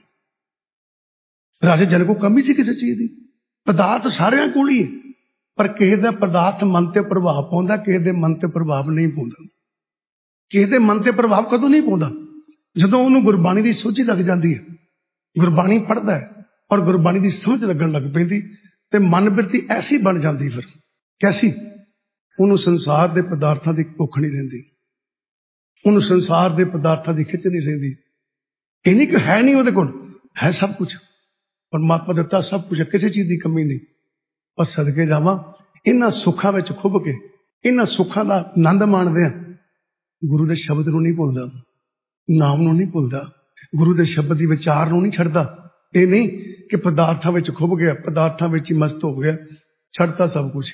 ਰਾਜੇ ਜਨਕ ਕੋਲ ਕਮੀ ਸੀ ਕਿਸੇ ਚੀਜ਼ ਦੀ? ਪਦਾਰਥ ਸਾਰਿਆਂ ਕੋਲ ਹੀ ਹੈ, ਪਰ ਕਿਸੇ ਦਾ ਪਦਾਰਥ ਮਨ ਤੇ ਪ੍ਰਭਾਵ ਪਾਉਂਦਾ, ਕਿਸੇ ਦੇ ਮਨ ਤੇ ਪ੍ਰਭਾਵ ਨਹੀਂ ਪਾਉਂਦਾ। ਕਿਸੇ ਦੇ ਮਨ ਤੇ ਪ੍ਰਭਾਵ ਕਦੋਂ ਨਹੀਂ ਪਾਉਂਦਾ? ਜਦੋਂ ਉਹਨੂੰ ਗੁਰਬਾਣੀ ਦੀ ਸੋਝੀ ਲੱਗ ਜਾਂਦੀ ਹੈ, ਗੁਰਬਾਣੀ ਪੜ੍ਹਦਾ ਹੈ ਔਰ ਗੁਰਬਾਣੀ ਦੀ ਸਮਝ ਲੱਗਣ ਲੱਗ ਪੈਂਦੀ, ਤੇ ਮਨ ਬਿਰਤੀ ਐਸੀ ਬਣ ਜਾਂਦੀ। ਫਿਰ ਕੈਸੀ? ਉਹਨੂੰ ਸੰਸਾਰ ਦੇ ਪਦਾਰਥਾਂ ਦੀ ਭੁੱਖ ਨਹੀਂ ਰਹਿੰਦੀ, ਉਹਨੂੰ ਸੰਸਾਰ ਦੇ ਪਦਾਰਥਾਂ ਦੀ ਖਿੱਚ ਨਹੀਂ ਰਹਿੰਦੀ। ਇਹ ਨਹੀਂ ਕਿ ਹੈ ਨਹੀਂ ਉਹਦੇ ਕੋਲ, ਹੈ ਸਭ ਕੁਝ, ਪਰਮਾਤਮਾ ਦਿੱਤਾ ਸਭ ਕੁਝ, ਕਿਸੇ ਚੀਜ਼ ਦੀ ਕਮੀ ਨਹੀਂ। ਪਰ ਸਦਕੇ ਜਾਵਾਂ, ਇਹਨਾਂ ਸੁੱਖਾਂ ਵਿੱਚ ਖੁੱਭ ਕੇ, ਇਹਨਾਂ ਸੁੱਖਾਂ ਦਾ ਆਨੰਦ ਮਾਣਦੇ ਆ, ਗੁਰੂ ਦੇ ਸ਼ਬਦ ਨੂੰ ਨਹੀਂ ਭੁੱਲਦਾ, ਨਾਮ ਨੂੰ ਨਹੀਂ ਭੁੱਲਦਾ, ਗੁਰੂ ਦੇ ਸ਼ਬਦ ਦੀ ਵਿਚਾਰ ਨੂੰ ਨਹੀਂ ਛੱਡਦਾ। ਇਹ ਨਹੀਂ ਕਿ ਪਦਾਰਥਾਂ ਵਿੱਚ ਖੁੱਭ ਗਿਆ, ਪਦਾਰਥਾਂ ਵਿੱਚ ਹੀ ਮਸਤ ਹੋ ਗਿਆ, ਛੱਡਤਾ ਸਭ ਕੁਝ।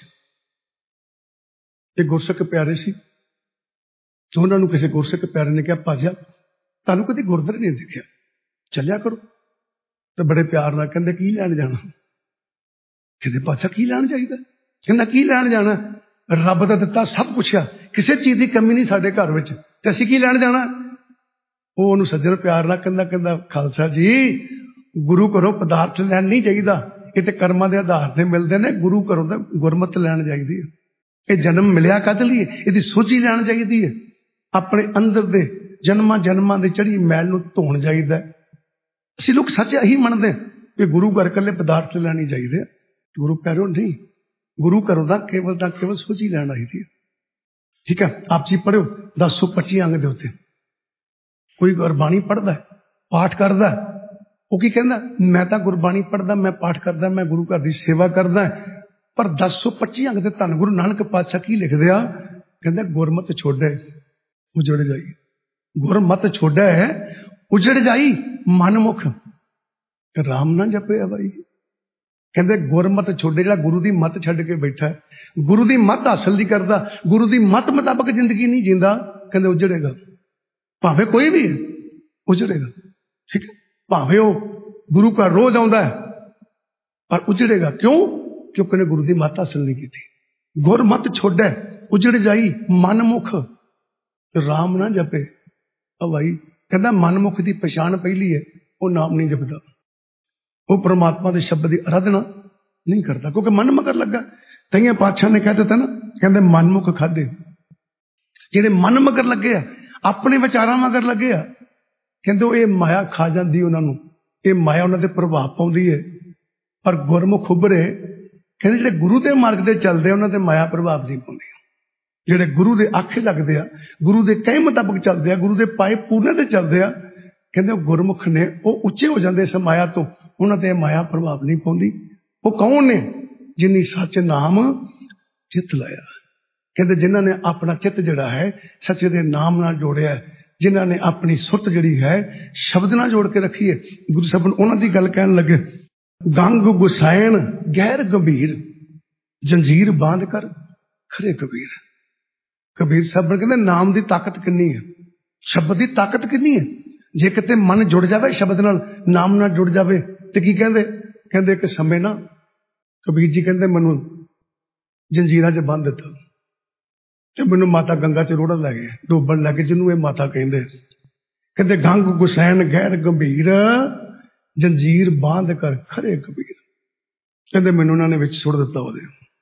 ਇਹ ਗੁਰਸਿੱਖ ਪਿਆਰੇ ਸੀ, ਉਹਨਾਂ ਨੂੰ ਕਿਸੇ ਗੁਰਸਿੱਖ ਪਿਆਰੇ ਨੇ ਕਿਹਾ ਭਾਜਾ ਤੁਹਾਨੂੰ ਕਦੇ ਗੁਰਦੁਆਰੇ ਨਹੀਂ ਦੇਖਿਆ, ਚੱਲਿਆ ਕਰੋ। ਤੇ ਬੜੇ ਪਿਆਰ ਨਾਲ ਕਹਿੰਦੇ ਕੀ ਲੈਣ ਜਾਣਾ? ਕਹਿੰਦੇ ਪਾਤਸ਼ਾਹ ਕੀ ਲੈਣ ਚਾਹੀਦਾ? ਕਹਿੰਦਾ ਕੀ ਲੈਣ ਜਾਣਾ? ਰੱਬ ਦਾ ਦਿੱਤਾ ਸਭ ਕੁਛ ਆ, ਕਿਸੇ ਚੀਜ਼ ਦੀ ਕਮੀ ਨਹੀਂ ਸਾਡੇ ਘਰ ਵਿੱਚ, ਤੇ ਅਸੀਂ ਕੀ ਲੈਣ ਜਾਣਾ? ਉਹ ਉਹਨੂੰ ਸੱਜਣ ਪਿਆਰ ਨਾਲ ਕਹਿੰਦਾ ਖਾਲਸਾ ਜੀ ਗੁਰੂ ਘਰੋਂ ਪਦਾਰਥ ਲੈਣ ਨਹੀਂ ਚਾਹੀਦਾ, ਇਹ ਤੇ ਕਰਮਾਂ ਦੇ ਆਧਾਰ ਤੇ ਮਿਲਦੇ ਨੇ। ਗੁਰੂ ਘਰੋਂ ਤਾਂ ਗੁਰਮਤਿ ਲੈਣ ਚਾਹੀਦੀ ਹੈ। ਇਹ ਜਨਮ ਮਿਲਿਆ ਕਦ ਲਈ? ਇਹਦੀ ਸੋਝੀ ਲੈਣ ਚਾਹੀਦੀ ਹੈ। ਆਪਣੇ ਅੰਦਰ ਦੇ ਜਨਮਾਂ ਜਨਮਾਂ ਦੇ ਚੜੀ ਮੈਲ ਨੂੰ ਧੋਣ ਚਾਹੀਦਾ। ਅਸੀਂ ਲੋਕ ਸੱਚ ਇਹੀ ਮੰਨਦੇ ਕਿ ਗੁਰੂ ਘਰ ਇਕੱਲੇ ਪਦਾਰਥ ਲੈਣੇ ਚਾਹੀਦੇ, ਗੁਰੂ ਪਿਆਰੋ ਨਹੀਂ, ਗੁਰੂ ਘਰੋਂ ਦਾ ਕੇਵਲ ਸੋਝੀ ਲੈਣ ਆਈਦੀ ਹੈ। ਠੀਕ ਹੈ, ਆਪ ਜੀ ਪੜ੍ਹਿਓ 1025 ਅੰਗ ਦੇ ਉੱਤੇ। ਕੋਈ ਗੁਰਬਾਣੀ ਪੜ੍ਹਦਾ, ਪਾਠ ਕਰਦਾ, ਉਹ ਕੀ ਕਹਿੰਦਾ? ਮੈਂ ਤਾਂ ਗੁਰਬਾਣੀ ਪੜ੍ਹਦਾ, ਮੈਂ ਪਾਠ ਕਰਦਾ, ਮੈਂ ਗੁਰੂ ਘਰ ਦੀ ਸੇਵਾ ਕਰਦਾ, ਪਰ 1025 ਅੰਗ ਦੇ ਧੰਨ ਗੁਰੂ ਨਾਨਕ ਪਾਤਸ਼ਾਹ ਕੀ ਲਿਖਦੇ ਆ? ਕਹਿੰਦੇ ਗੁਰਮਤਿ ਛੋੜੈ ਉਜੜ ਜਾਈ, ਗੁਰਮਤਿ ਛੋੜੈ ਉਜੜ ਜਾਈ ਮਨਮੁਖ ਰਾਮ ਨਾ ਜਪਿਆ ਬਾਈ। ਕਹਿੰਦੇ ਗੁਰਮਤਿ ਛੋੜੇ, ਜਿਹੜਾ ਗੁਰੂ ਦੀ ਮੱਤ ਛੱਡ ਕੇ ਬੈਠਾ, ਗੁਰੂ ਦੀ ਮੱਤ ਹਾਸਲ ਨਹੀਂ ਕਰਦਾ, ਗੁਰੂ ਦੀ ਮੱਤ ਮੁਤਾਬਕ ਜ਼ਿੰਦਗੀ ਨਹੀਂ ਜੀਂਦਾ, ਕਹਿੰਦੇ ਉਜੜੇਗਾ। ਭਾਵੇਂ ਕੋਈ ਵੀ ਹੈ, ਉਜੜੇਗਾ। ਠੀਕ ਹੈ, ਭਾਵੇਂ ਉਹ ਗੁਰੂ ਘਰ ਰੋਜ਼ ਆਉਂਦਾ ਹੈ, ਪਰ ਉਜੜੇਗਾ। ਕਿਉਂ? ਕਿਉਂਕਿ ਉਹਨੇ ਗੁਰੂ ਦੀ ਮੱਤ ਹਾਸਲ ਨਹੀਂ ਕੀਤੀ। ਗੁਰਮਤਿ ਛੋੜੈ ਉਜੜ ਜਾਈ ਮਨਮੁਖ ਰਾਮ ਨਾ ਜਪੇ ਅਵਾਈ। ਕਹਿੰਦਾ ਮਨਮੁਖ ਦੀ ਪਛਾਣ ਪਹਿਲੀ ਹੈ, ਉਹ ਨਾਮ ਨਹੀਂ ਜਪਦਾ, ਉਹ ਪਰਮਾਤਮਾ ਦੇ ਸ਼ਬਦ ਦੀ ਅਰਾਧਨਾ ਨਹੀਂ ਕਰਦਾ, ਕਿਉਂਕਿ ਮਨ ਮਗਰ ਲੱਗਾ। ਤਈਆਂ ਪਾਤਸ਼ਾਹ ਨੇ ਕਹਿ ਦਿੱਤਾ ਨਾ, ਕਹਿੰਦੇ ਮਨਮੁਖ ਖਾਧੇ। ਜਿਹੜੇ ਮਨ ਮਗਰ ਲੱਗੇ ਆ, ਆਪਣੇ ਵਿਚਾਰਾਂ ਮਗਰ ਲੱਗੇ ਆ, ਕਹਿੰਦੇ ਉਹ ਇਹ ਮਾਇਆ ਖਾ ਜਾਂਦੀ ਉਹਨਾਂ ਨੂੰ, ਇਹ ਮਾਇਆ ਉਹਨਾਂ ਤੇ ਪ੍ਰਭਾਵ ਪਾਉਂਦੀ ਹੈ। ਪਰ ਗੁਰਮੁਖ ਉਭਰੇ, ਕਹਿੰਦੇ ਜਿਹੜੇ ਗੁਰੂ ਦੇ ਮਾਰਗ ਤੇ ਚੱਲਦੇ ਆ, ਉਹਨਾਂ ਤੇ ਮਾਇਆ ਪ੍ਰਭਾਵ ਨਹੀਂ ਪਾਉਂਦੀ। ਜਿਹੜੇ ਗੁਰੂ ਦੇ ਆਖੇ ਲੱਗਦੇ ਆ, ਗੁਰੂ ਦੇ ਕਹੇ ਮੁਤਾਬਕ ਚੱਲਦੇ ਆ, ਗੁਰੂ ਦੇ ਪਾਏ ਪੂਰਨੇ ਤੇ ਚੱਲਦੇ ਆ, ਕਹਿੰਦੇ ਉਹ ਗੁਰਮੁਖ ਨੇ, ਉਹ ਉੱਚੇ ਹੋ ਜਾਂਦੇ ਇਸ ਮਾਇਆ ਤੋਂ, ਉਹਨਾਂ ਤੇ ਮਾਇਆ ਪ੍ਰਭਾਵ ਨਹੀਂ ਪਾਉਂਦੀ। ਉਹ ਕੌਣ ਨੇ? ਜਿਨੀ ਸੱਚ ਨਾਮ ਚਿੱਤ ਲਾਇਆ। ਕਹਿੰਦੇ ਜਿਨ੍ਹਾਂ ਨੇ ਆਪਣਾ ਚਿੱਤ ਜਿਹੜਾ ਹੈ ਸੱਚੇ ਦੇ ਨਾਮ ਨਾਲ ਜੋੜਿਆ, ਜਿਨ੍ਹਾਂ ਨੇ ਆਪਣੀ ਸੁਰਤ ਜਿਹੜੀ ਹੈ ਸ਼ਬਦ ਨਾਲ ਜੋੜ ਕੇ ਰੱਖੀ ਹੈ। ਗੁਰੂ ਸਾਹਿਬ ਉਹਨਾਂ ਦੀ ਗੱਲ ਕਹਿਣ ਲੱਗੇ, ਗੰਗ ਗੁਸਾਇਣ ਗਹਿਰ ਗੰਭੀਰ। जंजीर बांध कर खरे कबीर। कबीर साहब कहते नाम की ताकत कितनी है, शब्द की ताकत कितनी है। जे किते मन जुड़ जाए शब्द नाल, नाम नाल जुड़ जाए तो की कहते कहते कि समय ना कबीर जी कहते मैनू जंजीरां च बंद दिता ते मैनू माता गंगा च रोड़ा लै गए, डोबन लगे, जिन्हों ये माता कहते कहते गंग गुसैन गैर गंभीर जंजीर बांध कर खरे कबीर। कहते मैनू उन्होंने विच सुट दिता, वो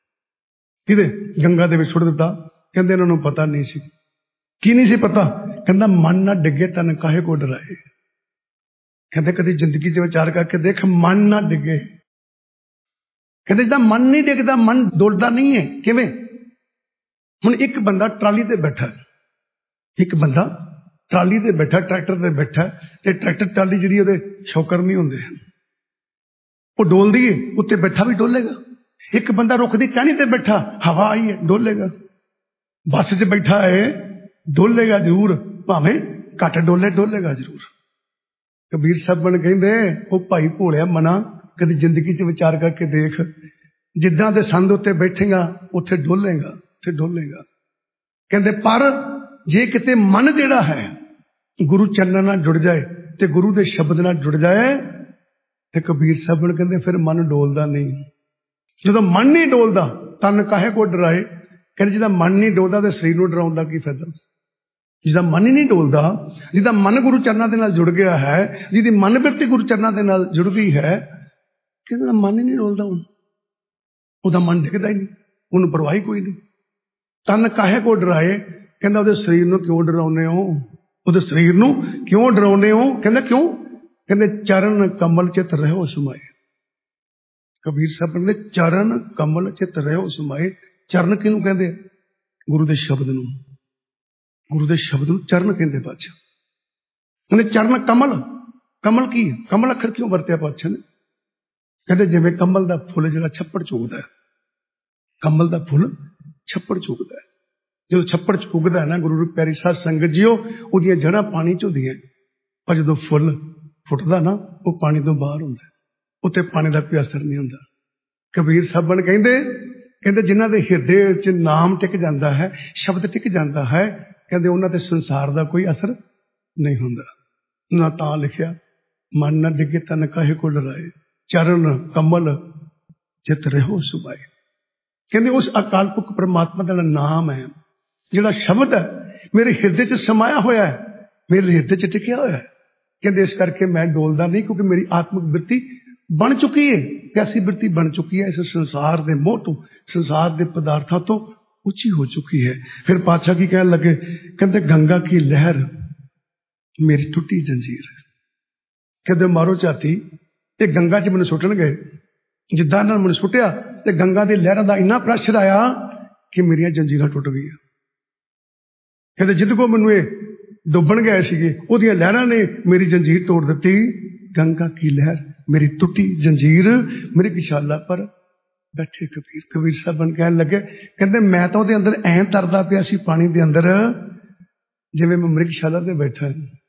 कि गंगा दे विच सुट दिता। कहते इन्होंने पता नहीं सी, की नहीं सी पता। कहता मन ना डिगे तन काहे को डराए। कहते कभी जिंदगी च विचार करके देख, मन ना डिगे। कहते जिदा मन नहीं डिगदा, मन डोलदा नहीं है। किवें? हुण एक बंदा ट्राली ते बैठा, एक बंदा ट्राली ते बैठा, ट्रैक्टर ते बैठा, ते ट्रैक्टर ट्राली जिहड़ी उहदे शौकर नहीं हुंदे, वो डोलदी है, उत्ते बैठा भी डोलेगा। एक बंदा रुख दी टहनी ते बैठा, हवा आई है, डोलेगा। बस च बैठा है, डोलेगा जरूर, भावें घट डोले, डोलेगा जरूर। कबीर साहब कहते वो भाई भोलिया मना, कभी जिंदगी च विचार करके देख, जिद्दां दे संद उत्ते बैठेगा उत्थे डोलेगा, उत्थे डोलेगा। कहते पर जे किते मन जिहड़ा है गुरु चरणों नाल जुड़ जाए ते गुरु दे शब्द नाल जुड़ जाए ते कबीर साहब कहते फिर मन डोलदा नहीं। जदों मन नहीं डोलदा तन काहे को डराए। कहते जिदा मन नहीं डोलदा ते शरीर नूं डराउण दा की फायदा। जिदा मन ही नहीं डोलदा, जिदा मन गुरु चरणों के नाल जुड़ गया है, जिदी मन बिरती गुरु चरणों के नाल जुड़ गई है, कहते मन ही नहीं डोलदा, उहदा मन डिगदा ही नहीं, उन्हें परवाही कोई नहीं। तन काहे को डराए। कहता उहदे शरीर नूं क्यों डराउने हो, उहदे शरीर नूं क्यों डराउने हो। कहते क्यों? कहते चरण कमल चित रहो समाए। कबीर साहब कहते चरण कमल चित रहो समाए। चरण किनू कहते? गुरु दे शब्द नूं, गुरु दे शब्द नूं चरण कहते पातशाह। कहते चरण कमल, कमल की कमल अखर क्यों वरत्या पातशाह ने? कहते जिवें कमल दा फुल जिहड़ा छप्पड़ चुगदा है, कमल दा फुल छप्पड़ चुगदा है। जो छप्पड़ च उगदा है ना, गुरु रूप प्यारी साध संगत जीओ, उहदियां जड़ां पानी च हुंदियां, पर जदों फुल फुटदा ना वो पानी तो बाहर हुंदा, उत्ते पानी दा कोई असर नहीं हुंदा। कबीर साहब कहते कहते जिन्हां दे हिरदे च नाम टिक जांदा है, शब्द टिक जांदा है, कहते उन्हां ते संसार दा कोई असर नहीं हुंदा। ना तां लिखिया मन न डिगे तन काहे को डराए, चरण कमल चित रहो सुभाए। कहते उस अकाल पुरख परमात्मा दा नाम है, जिहड़ा शब्द है मेरे हिरदे च समाया होया है, मेरे हिरदे च टिकिया होया है। कहते इस करके मैं डोलदा नहीं, क्योंकि मेरी आत्मिक वृत्ति बन चुकी है। कैसी वृत्ति बन चुकी है? इस संसार के मोह तो, संसार के पदार्थों तो ऊंची हो चुकी है। फिर पातशाह की कहने लगे, कहते गंगा की लहर मेरी टूटी जंजीर। कहते मारो झाती, ये गंगा च मैंने सुटन गए, जिद्दां इन्हां ने मैंने सुटिया ते गंगा की लहर का इन्ना प्रैशर आया कि मेरिया जंजीरां टुट गई। कहते जिद को मैनू ये डुबन गए सीगे, उहदियां लहरां ने मेरी जंजीर तोड़ दी। गंगा की लहर मेरी टुटी जंजीर, मेरे विशाला पर बैठे कबीर। कबीर साहब कहने लगे, कहते मैं तो अंदर ऐ तरदा पिया सी पानी के अंदर, जिवें मैं मृगशाला ते बैठा,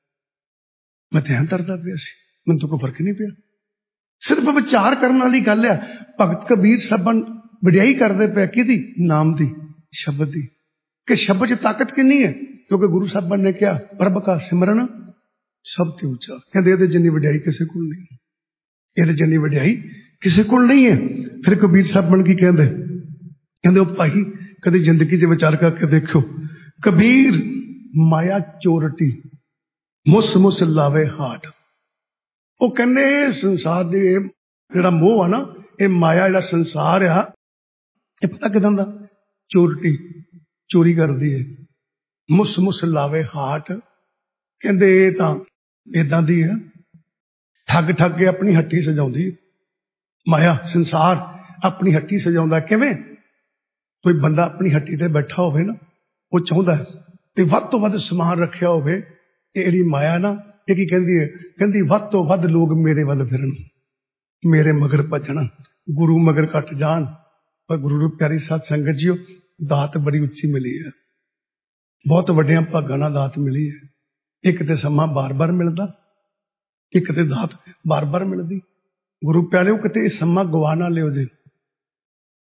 मैं तो ऐ तरदा पिया सी, मैनूं तो कोई फर्क नहीं पिया। सिर्फ विचार करने वाली गल है। भगत कबीर साहब वडियाई करते पे कि नाम दी, शब्द दी, कि शब्द च ताकत कितनी है। क्योंकि गुरु साहब ने क्या, प्रभ का सिमरन सब ते ऊंचा। कहते ये जिन्नी वडियाई किसी को नहीं, ये जिन्नी वडियाई किसी को नहीं है। फिर कबीर साहब की कहते कहते भाई कभी जिंदगी च विचार करके देखो, कबीर माया चोरटी मुस मुस लावे हाट। वो कहने संसार दे जिहड़ा मोह है ना, ये माया जिहड़ा संसार आ, ये पता किदां दा? चोरटी, चोरी करदी है। मुस मुस लावे हाट, कहते ये तां इदां दी है, ठग ठग के अपनी हट्टी सजाउंदी माया। संसार अपनी हट्टी सजाउंदा किवें? कोई बंदा अपनी हट्टी ते बैठा होवे ना, वो चाहुंदा है कि वध तो वध समान रखिया होवे। ये जिहड़ी माया ना, ये की कहंदी है? कहंदी वध तो वध लोग मेरे वल फिरन, मेरे मगर भजन, गुरु मगर कट जान। पर गुरु रूप प्यारी साध संगत जीओ, दात बड़ी उच्ची मिली है, बहुत वड्डियां भागां नाल दात मिली है। एक ते समा बार बार मिलदा, एक ते दात बार बार मिलदी। गुरु प्यालिओ किते समा गवा ना लिओ जे,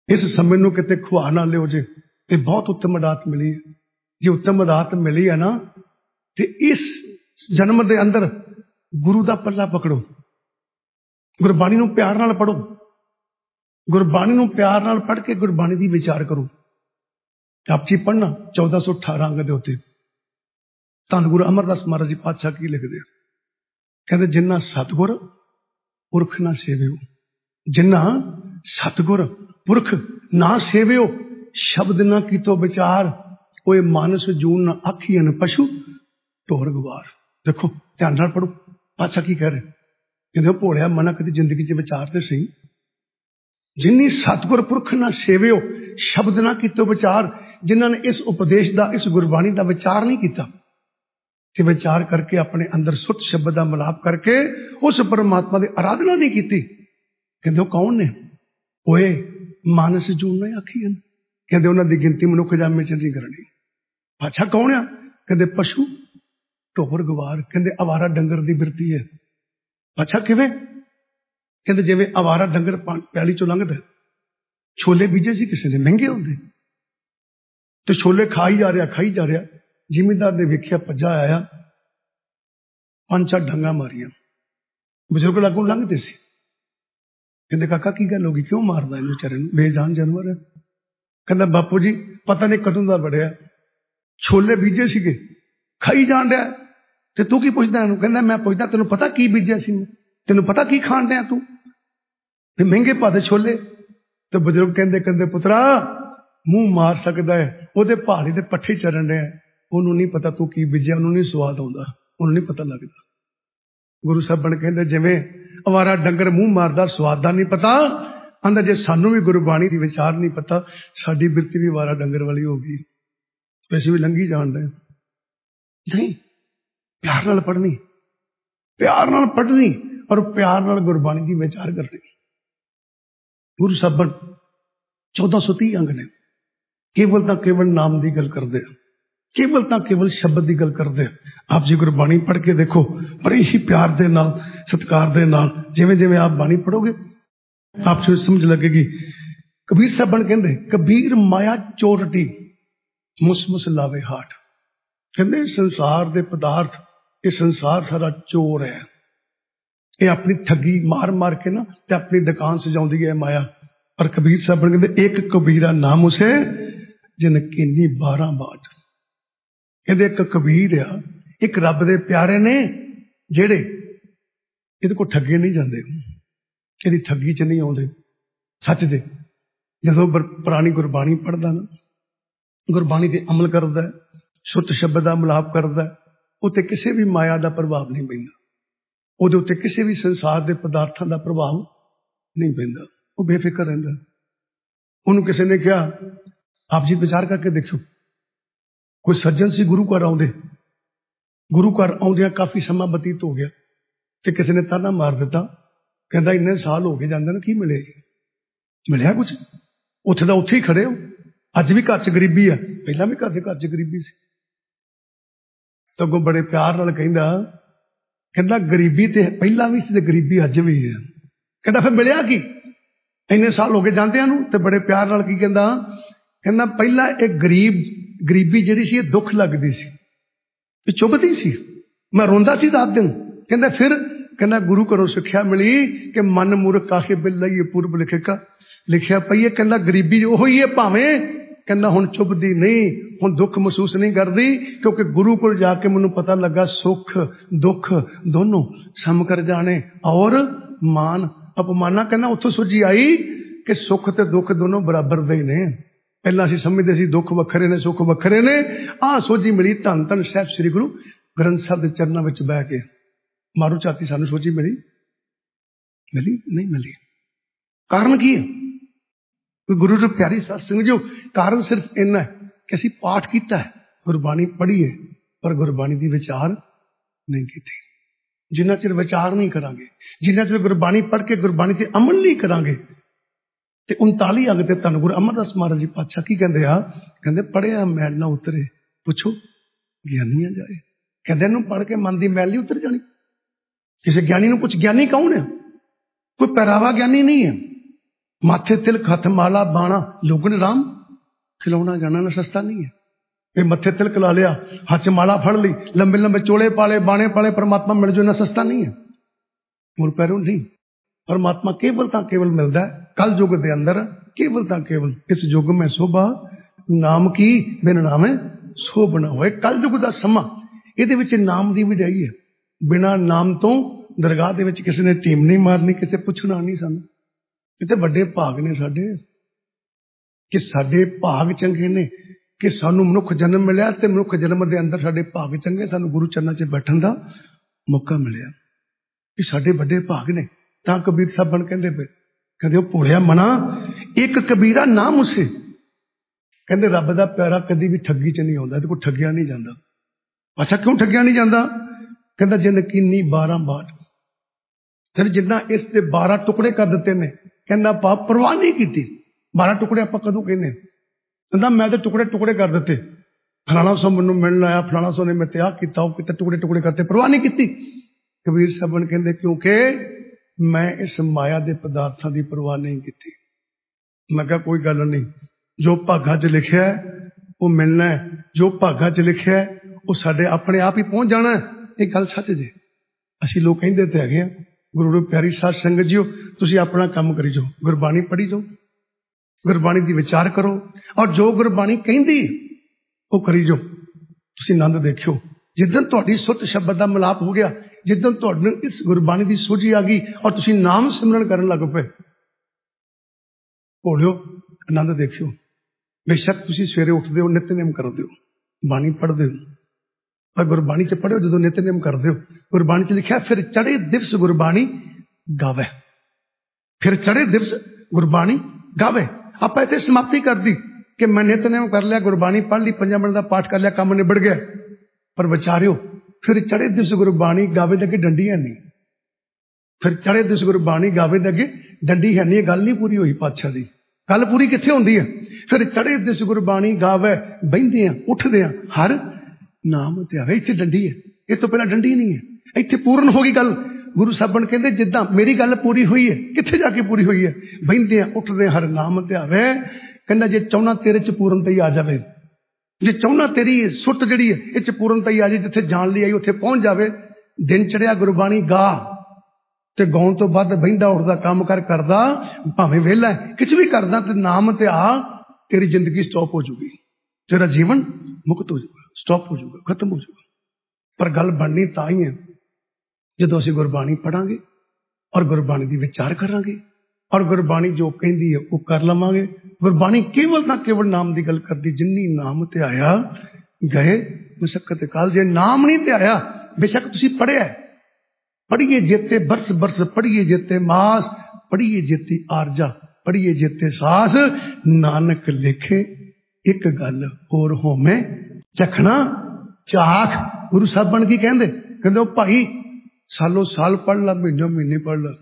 इस समय नूं किते खुआ ना लिओ जे, ते बहुत उत्तम अदात मिली है। जे उत्तम अदात मिली है ना, ते इस जन्म दे अंदर गुरु दा पल्ला पकड़ो, गुरबाणी नूं प्यार नाल पढ़ो, गुरबाणी नूं प्यार नाल पढ़ के गुरबाणी दी विचार करो। आप जी पढ़ना 1418 अंग दे उत्ते धन गुरु अमरदास महाराज जी पातशाह की लिखदे, कहते जिन्ना सतगुर पुरख ना सेवियो, जिन्ना सतगुर पुरख ना सेवियो, शब्द ना कीतो विचार, कोई मानस जून ना आखियन पशु ढोर गवार। देखो ध्यान नाल पढ़ो पातशाह की कह रहे, कहते भोलिया मना कदी जिंदगी च विचार ते सही, जिन्नी सतगुर पुरख ना सेवियो, शब्द ना कीतो विचार, जिन्होंने इस उपदेश का, इस गुरबाणी का विचार नहीं किया, कि विचार करके अपने अंदर सुत शब्द का मिलाप करके उस परमात्मा की आराधना नहीं की, कहते कौन ने? ओए मानस जून ने आखी है, कहते उन्होंने गिनती मनुख जामे च नहीं करनी। अच्छा कौन आ? कहते पशु ढोर गवार, कहते आवारा डंगर की बिरती है। अच्छा किवें? कहते जिवें आवारा डंगर पैली चो लंघदा, छोले बीजे सी किसी ने महंगे होंगे, तो छोले खाई जा रहा खाई जा रहा, जिमीदार ने वेख्या भज्जा आया, 5-4 डंगा मारिया, बजुर्ग लागों लंघते सी, कहते काका की गल होगी, क्यों मारदा इन्हूं बेचारे नूं, बेजान जानवर है। कहता बापू जी पता नहीं कदों दा बड़िया, छोले बीजे सीगे खाई जान रहा, ते तू की पुछदा इहनूं? कहता मैं पुछदा तेनों पता की बीजिया सी, तेनों पता की खाण दिया तू, ते महंगे भादे छोले। तो बजुर्ग कहते कहते पुत्रा मुंह मार सकता है, ਉਹਦੇ पहाड़ी के पट्ठे चरण रहा, ਉਹਨੂੰ नहीं पता तू की बीजिया, ਉਹਨੂੰ नहीं स्वाद आउंदा, ਉਹਨੂੰ नहीं पता लगता। गुरु साहब कहते जिवें अवारा डंगर मुंह मारदा स्वाद दा नहीं पता, आंदा जे सानू भी गुरबाणी दी विचार नहीं पता, साडी बिरती भी अवारा डंगर वाली होगी, वैसे भी लंघी जान रहे नहीं। प्यार नाल पढ़नी, प्यार नाल पढ़नी और प्यार नाल गुरबाणी दी विचार करनी। गुरु साहब 1430 अंग ने, केवल तां केवल नाम की गल करते, केवल तां केवल शब्द की गल करते। आप जी गुरबाणी पढ़ के देखो, बड़े ही प्यार दे नाल, सत्कार दे नाल, जिवें जिवें आप बाणी पढ़ोगे आपको समझ लगेगी। कबीर साहब कहते कबीर माया चोरटी मुस मुस लावे हाट, कहते संसार दे पदार्थ, ये संसार सारा चोर है, ये अपनी ठगी मार मार के ना ते अपनी दुकान सजाउंदी है माया। पर कबीर साहब कहते एक कबीरा नाम उसे जिन कीनी 12 बाट, कहते एक कबीर आ, एक रब दे प्यारे ने जेड़े इहदे को ठगे नहीं जाते, इहदी ठगी च नहीं आउंदे, सच दे। जदों पुरानी गुरबाणी पढ़दा ना, गुरबाणी ते अमल करदा, सुत शब्द दा मिलाप करदा, उत्ते किसी भी माया का प्रभाव नहीं पैंदा, ਉਹਦੇ ਉੱਤੇ ਕਿਸੇ भी संसार के पदार्थों का प्रभाव नहीं पैंदा, वो बेफिक्र रहिंदा। ਉਹਨੂੰ ਕਿਸੇ ने कहा आप जी विचार करके देखो, कोई सज्जन सी गुरु घर आउंदे, गुरु घर आउंदियां काफी समा बतीत हो गया, तो किसी ने ताना मार दिता, कहता इन्ने साल हो गए जांदे ना, की मिले? मिलिया कुछ? उत्थे दा उत्थे ही खड़े हो, अज भी घर च गरीबी है, पहला भी घर च गरीबी सी। तो अगों बड़े प्यार नाल कहंदा गरीबी ते पहला भी सी ते गरीबी अज भी है। कहंदा फिर मिलिया की? इन्ने साल हो गए जांदियां नूं, ते बड़े प्यार नाल की कहंदा पहला एक गरीबी जिहड़ी सी दुख लगदी सी, चुभदी सी, मैं रोंदा सी रात दिन। कहंदा फिर कहंदा गुरु घरों सिक्ख्या मिली कि मन मूर्ख काहे बिल लईए पूर्व लिखे का लिखिया पई है। कहंदा गरीबी ओही है भावें, कहंदा हुण चुभदी नहीं, हुण दुख महसूस नहीं करदी, क्योंकि गुरु कोल जाके मैनूं पता लगा सुख दुख दोनों सम कर जाने और मान अपमाना। कहना उत्थों सुझी आई कि सुख ते दुख दोनों बराबर दे ने। पहला असीं समझदे सी दुख वखरे ने सुख वखरे ने, आ सोझी मिली धन धन साहिब श्री गुरु ग्रंथ साहिब दे चरनां विच बैठ के। मारू चाती सानूं सोझी मिली नहीं मिली। कारण की है? गुरु जो प्यारी साध संगत जो कारण सिर्फ इन्ना है कि असीं पाठ कीता है, गुरबाणी पढ़ी है, पर गुरबाणी दी विचार नहीं कीती। जिन्ना चिर विचार नहीं करांगे, जिन्ना चिर गुरबाणी पढ़ के गुरबाणी ते अमल नहीं करांगे, ते 39 अंग ते धन गुरु अमरदास महाराज जी पातशाह की कहंदे आ, कहंदे पढ़िया मैल ना उतरे पुछो ज्ञानियां जाए। कहंदे इहनूं पढ़ के मन दी मैल नहीं उतर जानी। किसी ज्ञानी नूं पुछ ज्ञानी कौन है? कोई पहरावा ज्ञानी नहीं है, माथे तिलक हथ माला बाणा लोगन राम, खिलौना जाना ना सस्ता नहीं है। ये मथे तिलक ला लिया, हाथ च माला फड़ ली, लंबे लंबे चोले पाले, बाणे पाले, परमात्मा मिल जो, ना सस्ता नहीं है। मुर पैरों नहीं, परमात्मा केवल ता केवल मिलता है कल युग के अंदर, केवल ता केवल। इस युग में शोभा नाम की, बिन नामे शोभ ना होए। कल युग का समा ये नाम की वਡਿਆਈ है। बिना नाम तो दरगाह दे विच किसी ने टीम नहीं मारनी, किसी पुछना नहीं। सानू इतने बड़े भाग ने साडे, कि साडे भाग चंगे ने कि सानू मनुख जन्म मिलिया, ते मनुख जन्म के अंदर साडे भाग चंगे, सानू गुरु चरणों च बैठन का मौका मिलिया। ये साडे बड़े भाग ने। तां कबीर साहब बन कहंदे पे, कहंदे भोलिया मना एक कबीरा नाम उसे, कहंदे रब दा प्यारा कदी भी ठगी च नहीं आउंदा, कोई ठगिया नहीं जांदा। अच्छा क्यों ठगिया नहीं जाता? कहता जिन कीनी 12 बाट, फिर जिन्ना इस दे 12 टुकड़े कर दिते ने, कहना पाप परवाह नहीं की। 12 टुकड़े आप कदों कहने? कहता मैं तो टुकड़े टुकड़े कर दिते, फलाना सौ मैनू मिलना आया, फलाना सौ ने मैं त्याग किया, वो कितने टुकड़े टुकड़े करते, परवाह नहीं की। कबीर साहब कहते क्योंकि मैं इस माया के पदार्थों की परवाह नहीं की। मैं कहा कोई गल नहीं, जो भागा च लिखिया है वो मिलना है, जो भागा च लिखिया है वो साडे अपने आप ही पहुंच जाना है। ये गल सच जे। असीं लोग कहंदे ते हैगे गुरु प्यारी साध संगत जीओ, तुसीं अपना काम करी जाओ, गुरबाणी पढ़ी जाओ, गुरबाणी दी विचार करो, और जो गुरबाणी कहंदी वो करी जाओ। तुसीं आनंद देखियो, जिद्दन तुहाडी सुत शब्द दा मिलाप हो गया, जिद्दन तुहानूं इस गुरबाणी दी सूझी आ गई और तुसीं नाम सिमरन करन लग पे, भोलियो आनंद देखियो। बेशक तुसीं सवेरे उठदे हो, नितनेम करदे हो, बाणी पढ़दे हो, पर गुरबाणी च पढ़ियो जो नितनेम करदे हो, गुरबाणी च लिखिया फिर चढ़े दिवस गुरबाणी गावे, फिर चढ़े दिवस गुरबाणी गावे। आपां इत्थे समाप्ति कर दी कि मैं नितनेम कर लिया, गुरबाणी पढ़ ली, 5 मिनट का पाठ कर लिया, काम निबड़ गया। पर विचारियो फिर चढ़े दिवस गुरबाणी गावे दे अगे डंडी है नहीं, फिर चढ़े दिवस गुरबाणी गावे दे अगे डंडी है नहीं। गल नहीं पूरी हुई पातशाह दी, गल पूरी कित्थे हुंदी है? फिर चढ़े दिवस गुरबाणी गावे, बहिंदे आ उठदे आ हर नाम ते आवे। इत्थे डंडी है, इस तो पहला डंडी नहीं है, इत्थे पूर्ण होगी गल। गुरु साहब कहते जिद्दां मेरी गल पूरी हुई है, कित्थे जाके पूरी हुई है? बहिंदे आ उठदे हर नाम ते आवे। कहंदा जे चाहना तेरे च पूर्णता ही आ जावे, जे चाहना तेरी सुट जिहड़ी है इह च पूर्णता ही आ जाए, जिथे जान ली आई उत्थे पहुंच जावे। दिन चढ़िया गुरबाणी गा, ते गाउण तो बाद बहिंदा उठदा काम कर करदा, भावें वेला किछ भी करदा, ते नाम ते आ, तेरी जिंदगी स्टॉप हो जाऊगी, तेरा जीवन मुक्त हो जाऊगा, स्टॉप हो जाऊगा, खत्म हो जाऊगा। पर गल बननी तां ही है जदों असीं गुरबाणी पढ़ांगे और गुरबाणी दी विचार करांगे, और गुरबाणी जो कहंदी है वो कर लवांगे। गुरबाणी केवल ना केवल नाम की गल करती, जिन्नी नाम ते आया गए मुशक्कत काल। जे नाम नहीं ते आया, बेशक तुसीं पढ़िया, पढ़िए जेते बरस बरस, पढ़िए जेते मास, पढ़िए जेती आरजा, पढ़िए जेते सास, नानक लिखे एक गल होर होमे चखना चाख। गुरु साहब बन की कहंदे, कहंदे भाई सालों साल पढ़ ला, महीनों महीने पढ़ ला,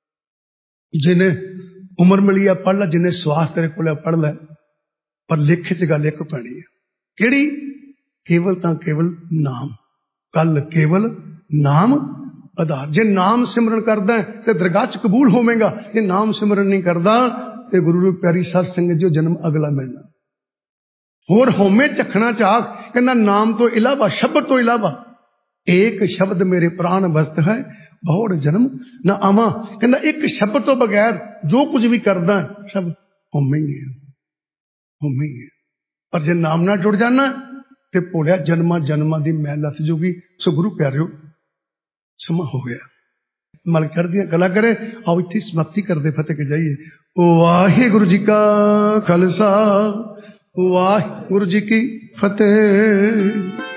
जिन्हें उम्र मिली है पढ़ ला, जिन्हें स्वास्थ्य तेरे को पढ़ ला, पर लेखे च गल एक पैनी है, केड़ी? केवल तां केवल नाम, कल केवल नाम आधार। जे नाम सिमरन करदा है तो दरगाह च कबूल होवेगा, जे नाम सिमरन नहीं करदा तो गुरु प्यारी साध संगत जो जन्म अगला मिलना। होर होमे चखना चाख, कहना नाम तो इलावा, शब्द तो इलावा, एक शब्द मेरे प्राण वस्त है, बहुड़ जन्म न आवा। कहना एक शब्द तो बगैर जो कुछ भी करदा सब होमे ही है, होमे ही है। पर जे नाम ना जुड़ जाना ते भोलिया जन्मा जन्मा दी मैल लथ जूगी। सो गुरु प्यारिओ समा हो गया, मालिक चढ़दियां कला करे। आओ इत्थे समाप्ति करदे फतेह के जाइए। वाहिगुरु जी का खालसा, वाहिगुरु जी की फतेह।